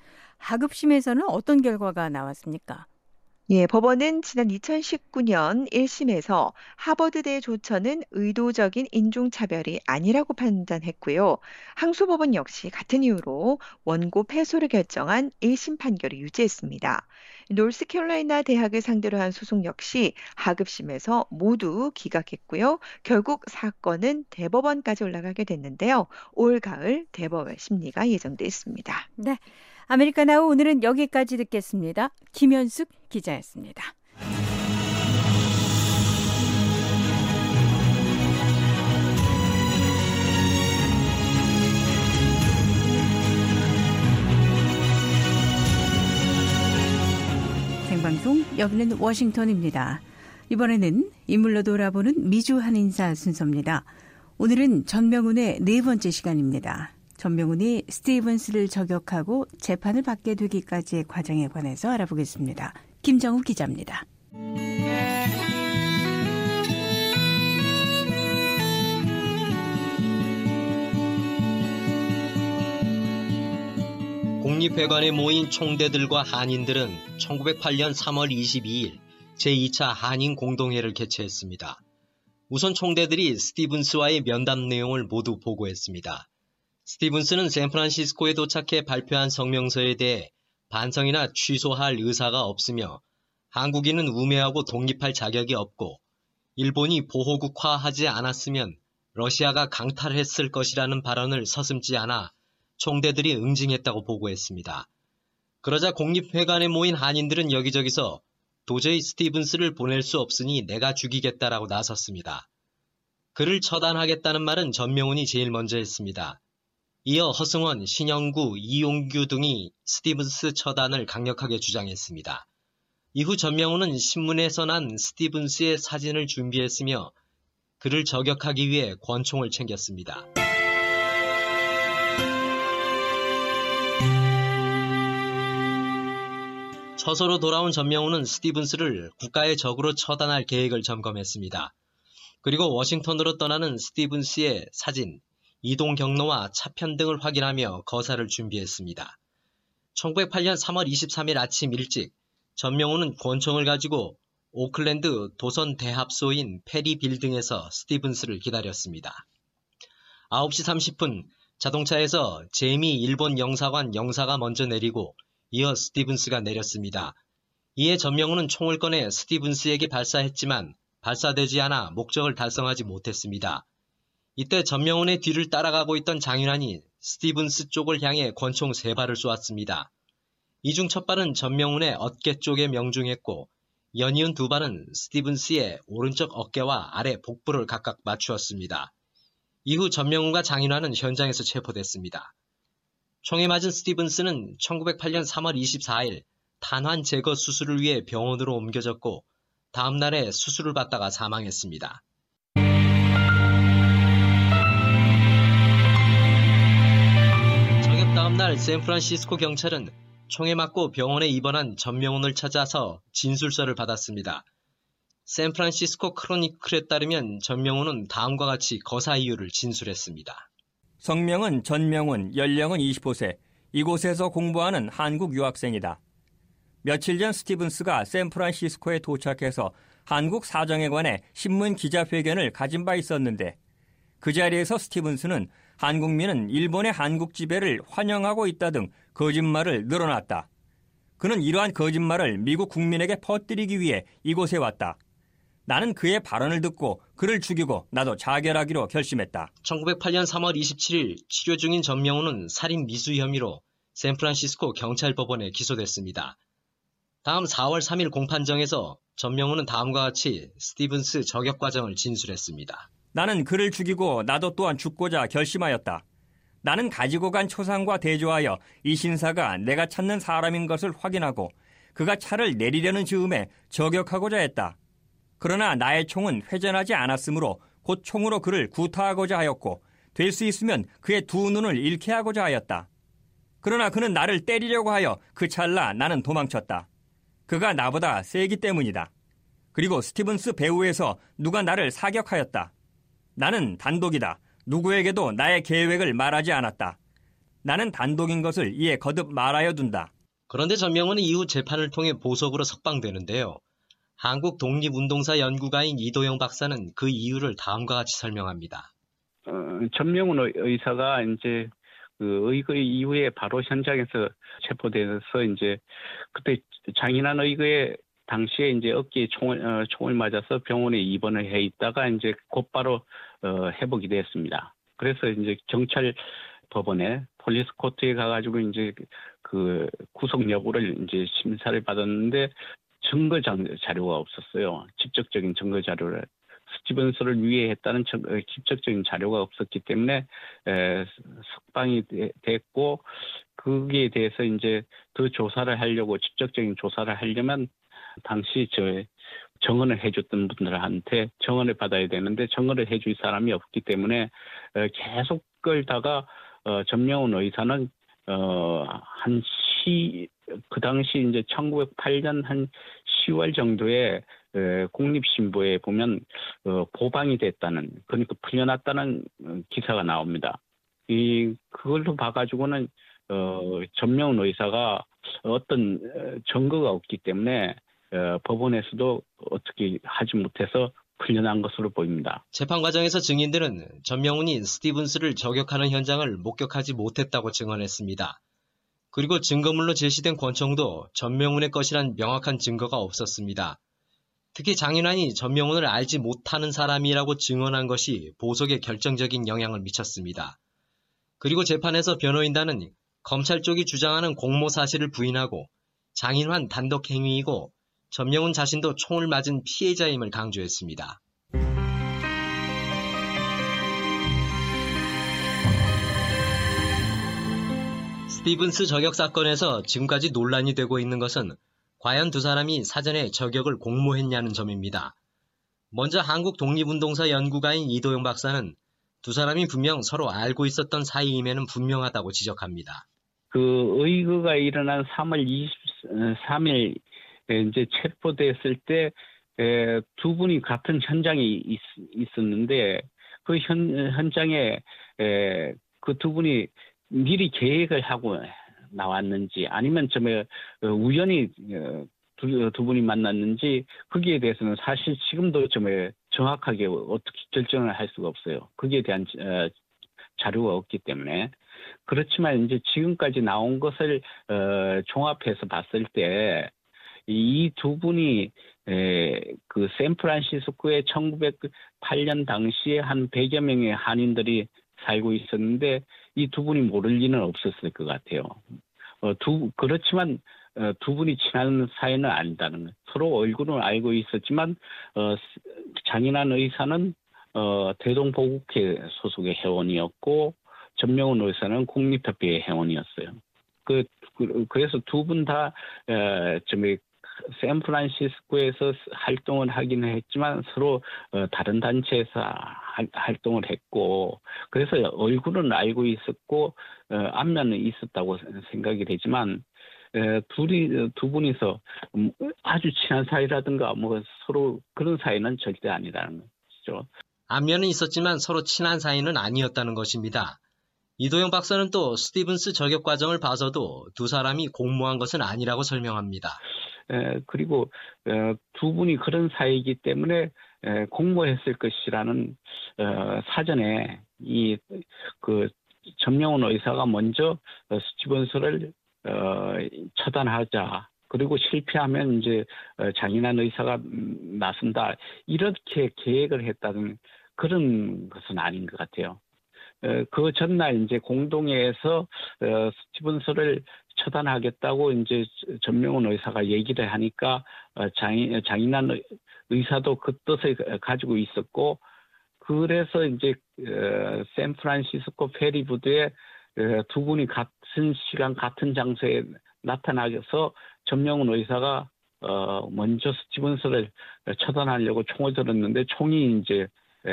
하급심에서는 어떤 결과가 나왔습니까? 예, 법원은 지난 2019년 1심에서 하버드대 조처는 의도적인 인종차별이 아니라고 판단했고요. 항소법원 역시 같은 이유로 원고 패소를 결정한 1심 판결을 유지했습니다. 노스캐롤라이나 대학을 상대로 한 소송 역시 하급심에서 모두 기각했고요. 결국 사건은 대법원까지 올라가게 됐는데요. 올 가을 대법원 심리가 예정돼 있습니다. 네. 아메리카나우 오늘은 여기까지 듣겠습니다. 김현숙 기자였습니다. 생방송 여기는 워싱턴입니다. 이번에는 인물로 돌아보는 미주 한인사 순서입니다. 오늘은 전명훈의 네 번째 시간입니다. 전명훈이 스티븐스를 저격하고 재판을 받게 되기까지의 과정에 관해서 알아보겠습니다. 김정우 기자입니다. 국립회관에 모인 총대들과 한인들은 1908년 3월 22일 제2차 한인 공동회를 개최했습니다. 우선 총대들이 스티븐스와의 면담 내용을 모두 보고했습니다. 스티븐스는 샌프란시스코에 도착해 발표한 성명서에 대해 반성이나 취소할 의사가 없으며 한국인은 우매하고 독립할 자격이 없고 일본이 보호국화하지 않았으면 러시아가 강탈했을 것이라는 발언을 서슴지 않아 총대들이 응징했다고 보고했습니다. 그러자 국립회관에 모인 한인들은 여기저기서 도저히 스티븐스를 보낼 수 없으니 내가 죽이겠다라고 나섰습니다. 그를 처단하겠다는 말은 전명훈이 제일 먼저 했습니다. 이어 허승원, 신영구, 이용규 등이 스티븐스 처단을 강력하게 주장했습니다. 이후 전명훈은 신문에서 난 스티븐스의 사진을 준비했으며 그를 저격하기 위해 권총을 챙겼습니다. 처소로 돌아온 전명훈은 스티븐스를 국가의 적으로 처단할 계획을 점검했습니다. 그리고 워싱턴으로 떠나는 스티븐스의 사진, 이동 경로와 차편 등을 확인하며 거사를 준비했습니다. 1908년 3월 23일 아침 일찍 전명훈은 권총을 가지고 오클랜드 도선 대합소인 페리 빌딩에서 스티븐스를 기다렸습니다. 9시 30분 자동차에서 제이미 일본 영사관 영사가 먼저 내리고 이어 스티븐스가 내렸습니다. 이에 전명훈은 총을 꺼내 스티븐스에게 발사했지만 발사되지 않아 목적을 달성하지 못했습니다. 이때 전명훈의 뒤를 따라가고 있던 장윤환이 스티븐스 쪽을 향해 권총 3발을 쏘았습니다. 이 중 첫 발은 전명훈의 어깨 쪽에 명중했고 연이은 2발은 스티븐스의 오른쪽 어깨와 아래 복부를 각각 맞추었습니다. 이후 전명훈과 장윤환은 현장에서 체포됐습니다. 총에 맞은 스티븐스는 1908년 3월 24일 탄환 제거 수술을 위해 병원으로 옮겨졌고 다음 날에 수술을 받다가 사망했습니다. 저녁 다음 날 샌프란시스코 경찰은 총에 맞고 병원에 입원한 전명훈을 찾아서 진술서를 받았습니다. 샌프란시스코 크로니클에 따르면 전명훈은 다음과 같이 거사 이유를 진술했습니다. 성명은 전명훈, 연령은 25세, 이곳에서 공부하는 한국 유학생이다. 며칠 전 스티븐스가 샌프란시스코에 도착해서 한국 사정에 관해 신문 기자회견을 가진 바 있었는데 그 자리에서 스티븐스는 한국민은 일본의 한국 지배를 환영하고 있다 등 거짓말을 늘어놨다. 그는 이러한 거짓말을 미국 국민에게 퍼뜨리기 위해 이곳에 왔다. 나는 그의 발언을 듣고 그를 죽이고 나도 자결하기로 결심했다. 1908년 3월 27일 치료 중인 전명훈은 살인 미수 혐의로 샌프란시스코 경찰법원에 기소됐습니다. 다음 4월 3일 공판정에서 전명훈은 다음과 같이 스티븐스 저격 과정을 진술했습니다. 나는 그를 죽이고 나도 또한 죽고자 결심하였다. 나는 가지고 간 초상과 대조하여 이 신사가 내가 찾는 사람인 것을 확인하고 그가 차를 내리려는 즈음에 저격하고자 했다. 그러나 나의 총은 회전하지 않았으므로 곧 총으로 그를 구타하고자 하였고 될 수 있으면 그의 두 눈을 잃게 하고자 하였다. 그러나 그는 나를 때리려고 하여 그 찰나 나는 도망쳤다. 그가 나보다 세기 때문이다. 그리고 스티븐스 배후에서 누가 나를 사격하였다. 나는 단독이다. 누구에게도 나의 계획을 말하지 않았다. 나는 단독인 것을 이에 거듭 말하여 둔다. 그런데 전명훈은 이후 재판을 통해 보석으로 석방되는데요. 한국 독립운동사 연구가인 이도영 박사는 그 이유를 다음과 같이 설명합니다. 전명훈 의사가 이제 그 의거의 이후에 바로 현장에서 체포돼서 이제 그때 장인환 의거의 당시에 이제 어깨에 총을 맞아서 병원에 입원을 해 있다가 이제 곧바로 회복이 됐습니다. 그래서 이제 경찰 법원에 폴리스 코트에 가가지고 이제 그 구속 여부를 이제 심사를 받았는데 증거 자료가 없었어요. 직접적인 증거 자료를. 스티븐스를 위해했다는 직접적인 자료가 없었기 때문에 석방이 됐고 거기에 대해서 이제 더 조사를 하려고 직접적인 조사를 하려면 당시 정언을 해줬던 분들한테 정언을 받아야 되는데 정언을 해줄 사람이 없기 때문에 계속 끌다가 전명훈 의사는 그 당시 이제 1908년 한 10월 정도에 국립신보에 보면 보방이 됐다는, 그러니까 풀려났다는 기사가 나옵니다. 그걸로 봐가지고는 전명훈 의사가 어떤 증거가 없기 때문에 법원에서도 어떻게 하지 못해서 풀려난 것으로 보입니다. 재판 과정에서 증인들은 전명훈이 스티븐스를 저격하는 현장을 목격하지 못했다고 증언했습니다. 그리고 증거물로 제시된 권총도 전명훈의 것이란 명확한 증거가 없었습니다. 특히 장윤환이 전명훈을 알지 못하는 사람이라고 증언한 것이 보석에 결정적인 영향을 미쳤습니다. 그리고 재판에서 변호인단은 검찰 쪽이 주장하는 공모 사실을 부인하고 장윤환 단독 행위이고 전명훈 자신도 총을 맞은 피해자임을 강조했습니다. 스티븐스 저격 사건에서 지금까지 논란이 되고 있는 것은 과연 두 사람이 사전에 저격을 공모했냐는 점입니다. 먼저 한국 독립운동사 연구가인 이도영 박사는 두 사람이 분명 서로 알고 있었던 사이임에는 분명하다고 지적합니다. 그 의거가 일어난 3월 23일 이제 체포됐을 때 두 분이 같은 현장에 있었는데 그 현장에 그 두 분이 미리 계획을 하고 나왔는지 아니면 우연히 두 분이 만났는지 거기에 대해서는 사실 지금도 정확하게 어떻게 결정을 할 수가 없어요. 거기에 대한 자료가 없기 때문에. 그렇지만 이제 지금까지 나온 것을 종합해서 봤을 때 이 두 분이 그 샌프란시스코에 1908년 당시에 한 100여 명의 한인들이 살고 있었는데 이 두 분이 모를 리는 없었을 것 같아요. 그렇지만 두 분이 친한 사이는 아니다는 거예요. 서로 얼굴은 알고 있었지만 장인환 의사는 대동보국회 소속의 회원이었고 전명훈 의사는 국립협회의 회원이었어요. 그래서 두 분 다 샌프란시스코에서 활동을 하긴 했지만 서로 다른 단체에서 활동을 했고 그래서 얼굴은 알고 있었고 안면은 있었다고 생각이 되지만 두 분이서 아주 친한 사이라든가 뭐 서로 그런 사이는 절대 아니라는 거죠. 안면은 있었지만 서로 친한 사이는 아니었다는 것입니다. 이도영 박사는 또 스티븐스 저격 과정을 봐서도 두 사람이 공모한 것은 아니라고 설명합니다. 그리고 두 분이 그런 사이이기 때문에 공모했을 것이라는 사전에 그 전명훈 의사가 먼저 스티븐스를 처단하자. 그리고 실패하면 이제 장인환 의사가 나선다. 이렇게 계획을 했다는 그런 것은 아닌 것 같아요. 그 전날 이제 공동회에서 스티븐스를 처단하겠다고 이제 전명훈 의사가 얘기를 하니까 장인환 의사도 그 뜻을 가지고 있었고 그래서 이제 샌프란시스코 페리부드에 두 분이 같은 시간 같은 장소에 나타나서 전명훈 의사가 먼저 스티븐스를 처단하려고 총을 들었는데 총이 이제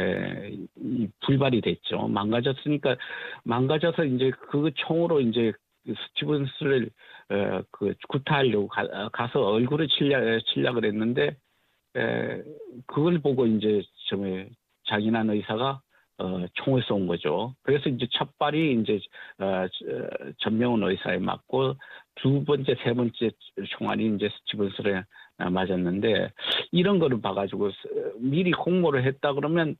불발이 됐죠. 망가져서 이제 그 총으로 이제 스티븐스를 구타하려고 가서 얼굴을 치려고 했는데 그걸 보고 이제 장인환 의사가 총을 쏜 거죠. 그래서 이제 첫 발이 이제 전명훈 의사에 맞고 두 번째, 세 번째 총알이 이제 스티븐스를 맞았는데 이런 거를 봐가지고 미리 공모를 했다 그러면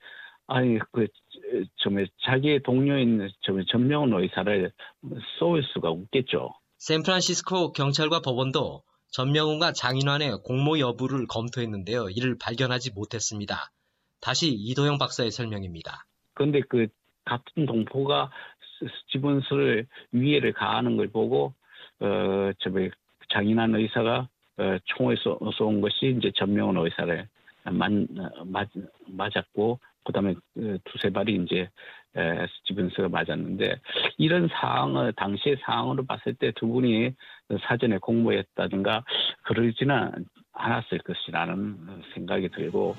자기의 동료인 전명훈 의사를 쏠 수가 없겠죠. 샌프란시스코 경찰과 법원도 전명훈과 장인환의 공모 여부를 검토했는데요. 이를 발견하지 못했습니다. 다시 이도영 박사의 설명입니다. 그런데 그 같은 동포가 스티븐스를 위해를 가하는 걸 보고 장인환 의사가 총을 쏜 것이 이제 전명훈 의사를 맞았고 그다음에 두세 발이 이제 스티븐스가 맞았는데 이런 상황을 당시의 상황으로 봤을 때 두 분이 사전에 공모했다든가 그러지는 않았을 것이라는 생각이 들고.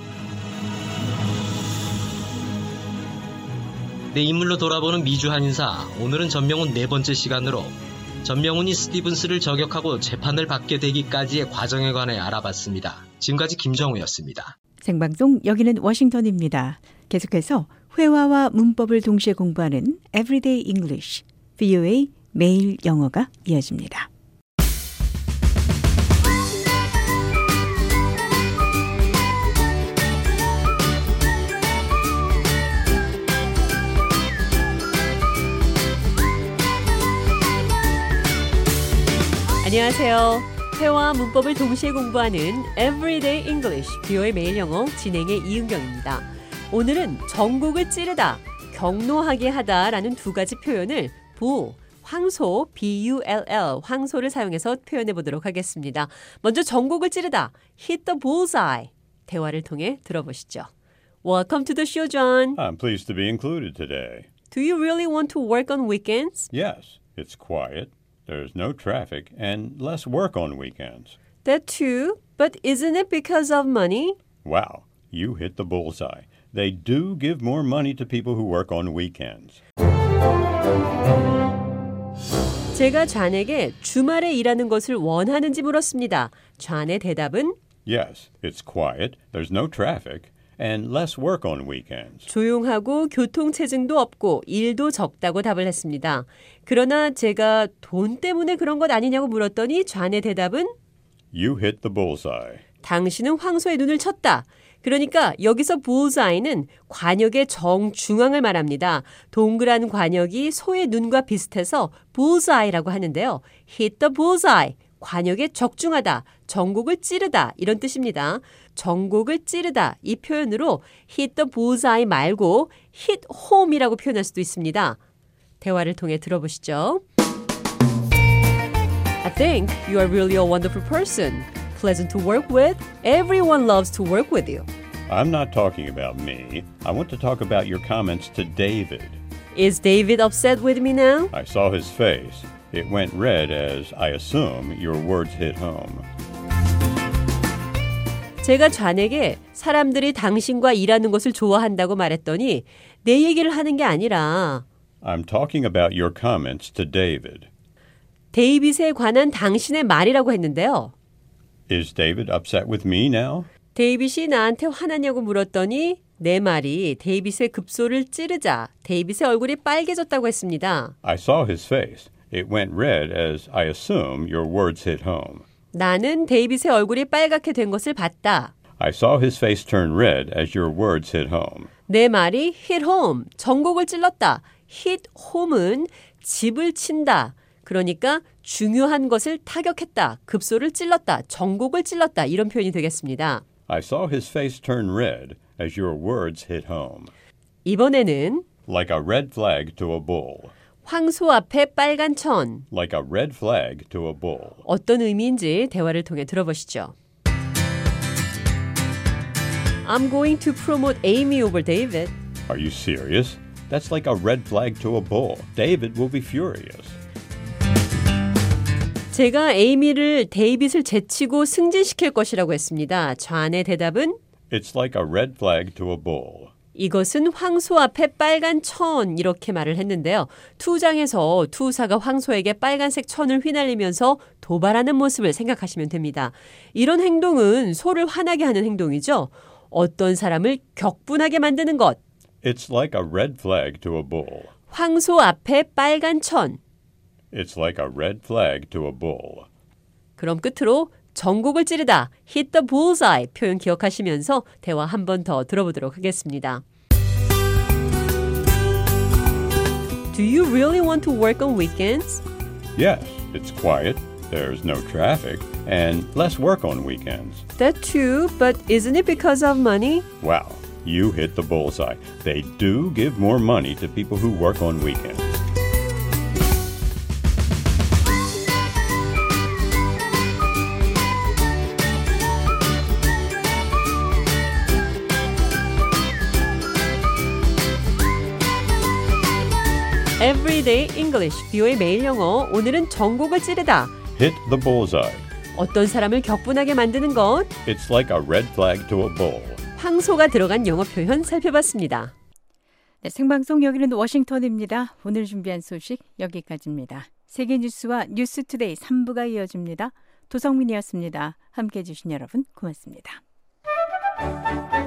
내 인물로 돌아보는 미주 한인사. 오늘은 전명훈 네 번째 시간으로 전명훈이 스티븐스를 저격하고 재판을 받게 되기까지의 과정에 관해 알아봤습니다. 지금까지 김정우였습니다. 생방송 여기는 워싱턴입니다. 계속해서 회화와 문법을 동시에 공부하는 Everyday English, VOA 매일 영어가 이어집니다. 안녕하세요. 회화와 문법을 동시에 공부하는 Everyday English, VOA 매일 영어 진행의 이은경입니다. 오늘은 전곡을 찌르다, 경노하게 하다라는 두 가지 표현을 황소, B-U-L-L, 황소를 사용해서 표현해 보도록 하겠습니다. 먼저 전곡을 찌르다, hit the bullseye. 대화를 통해 들어보시죠. Welcome to the show, John. I'm pleased to be included today. Do you really want to work on weekends? Yes, it's quiet. There's no traffic and less work on weekends. That too, but isn't it because of money? Wow, you hit the bullseye. They do give more money to people who work on weekends. 제가 좌에게 주말에 일하는 것을 원하는지 물었습니다. 좌의 대답은 Yes, it's quiet. There's no traffic and less work on weekends. 조용하고 교통체증도 없고 일도 적다고 답을 했습니다. 그러나 제가 돈 때문에 그런 것 아니냐고 물었더니 좌의 대답은 You hit the bullseye. 당신은 황소의 눈을 쳤다. 그러니까 여기서 bullseye는 관역의 정중앙을 말합니다. 동그란 관역이 소의 눈과 비슷해서 bullseye라고 하는데요. hit the bullseye, 관역에 적중하다, 전곡을 찌르다 이런 뜻입니다. 전곡을 찌르다 이 표현으로 hit the bullseye 말고 hit home이라고 표현할 수도 있습니다. 대화를 통해 들어보시죠. I think you are really a wonderful person. Pleasant to work with. Everyone loves to work with you. I'm not talking about me. I want to talk about your comments to David. Is David upset with me now? I saw his face. It went red as I assume your words hit home. 제가 좌에게 사람들이 당신과 일하는 것을 좋아한다고 말했더니 내 얘기를 하는 게 아니라 I'm talking about your comments to David. 데이빗에 관한 당신의 말이라고 했는데요. Is David upset with me now? 데이빗이 나한테 화나냐고 물었더니 내 말이 데이빗의 급소를 찌르자 데이빗의 얼굴이 빨개졌다고 했습니다. I saw his face. It went red as I assume your words hit home. 나는 데이빗의 얼굴이 빨갛게 된 것을 봤다. I saw his face turn red as your words hit home. 내 말이 hit home, 전곡을 찔렀다. hit home은 집을 친다. 그러니까 중요한 것을 타격했다. 급소를 찔렀다. 전곡을 찔렀다. 이런 표현이 되겠습니다. I saw his face turn red as your words hit home. 이번에는 Like a red flag to a bull. 황소 앞에 빨간 천. Like a red flag to a bull. 어떤 의미인지 대화를 통해 들어보시죠. I'm going to promote Amy over David. Are you serious? That's like a red flag to a bull. David will be furious. 제가 에이미를 데이빗을 제치고 승진시킬 것이라고 했습니다. 좌안의 대답은 It's like a red flag to a bull. 이것은 황소 앞에 빨간 천 이렇게 말을 했는데요. 투장에서 투사가 황소에게 빨간색 천을 휘날리면서 도발하는 모습을 생각하시면 됩니다. 이런 행동은 소를 화나게 하는 행동이죠. 어떤 사람을 격분하게 만드는 것. It's like a red flag to a bull. 황소 앞에 빨간 천. It's like a red flag to a bull. 그럼 끝으로 전곡을 찌르다, hit the bullseye 표현 기억하시면서 대화 한 번 더 들어보도록 하겠습니다. Do you really want to work on weekends? Yes, it's quiet, there's no traffic, and less work on weekends. That too, but isn't it because of money? Wow, you hit the bullseye. They do give more money to people who work on weekends. Everyday English, BO의 매일 영어. 오늘은 전곡을 찌르다. Hit the bullseye. 어떤 사람을 격분하게 만드는 것. It's like a red flag to a bull. 황소가 들어간 영어 표현 살펴봤습니다. 네, 생방송 여기는 워싱턴입니다. 오늘 준비한 소식 여기까지입니다. 세계 뉴스와 뉴스투데이 3부가 이어집니다. 도성민이었습니다. 함께해 주신 여러분 고맙습니다.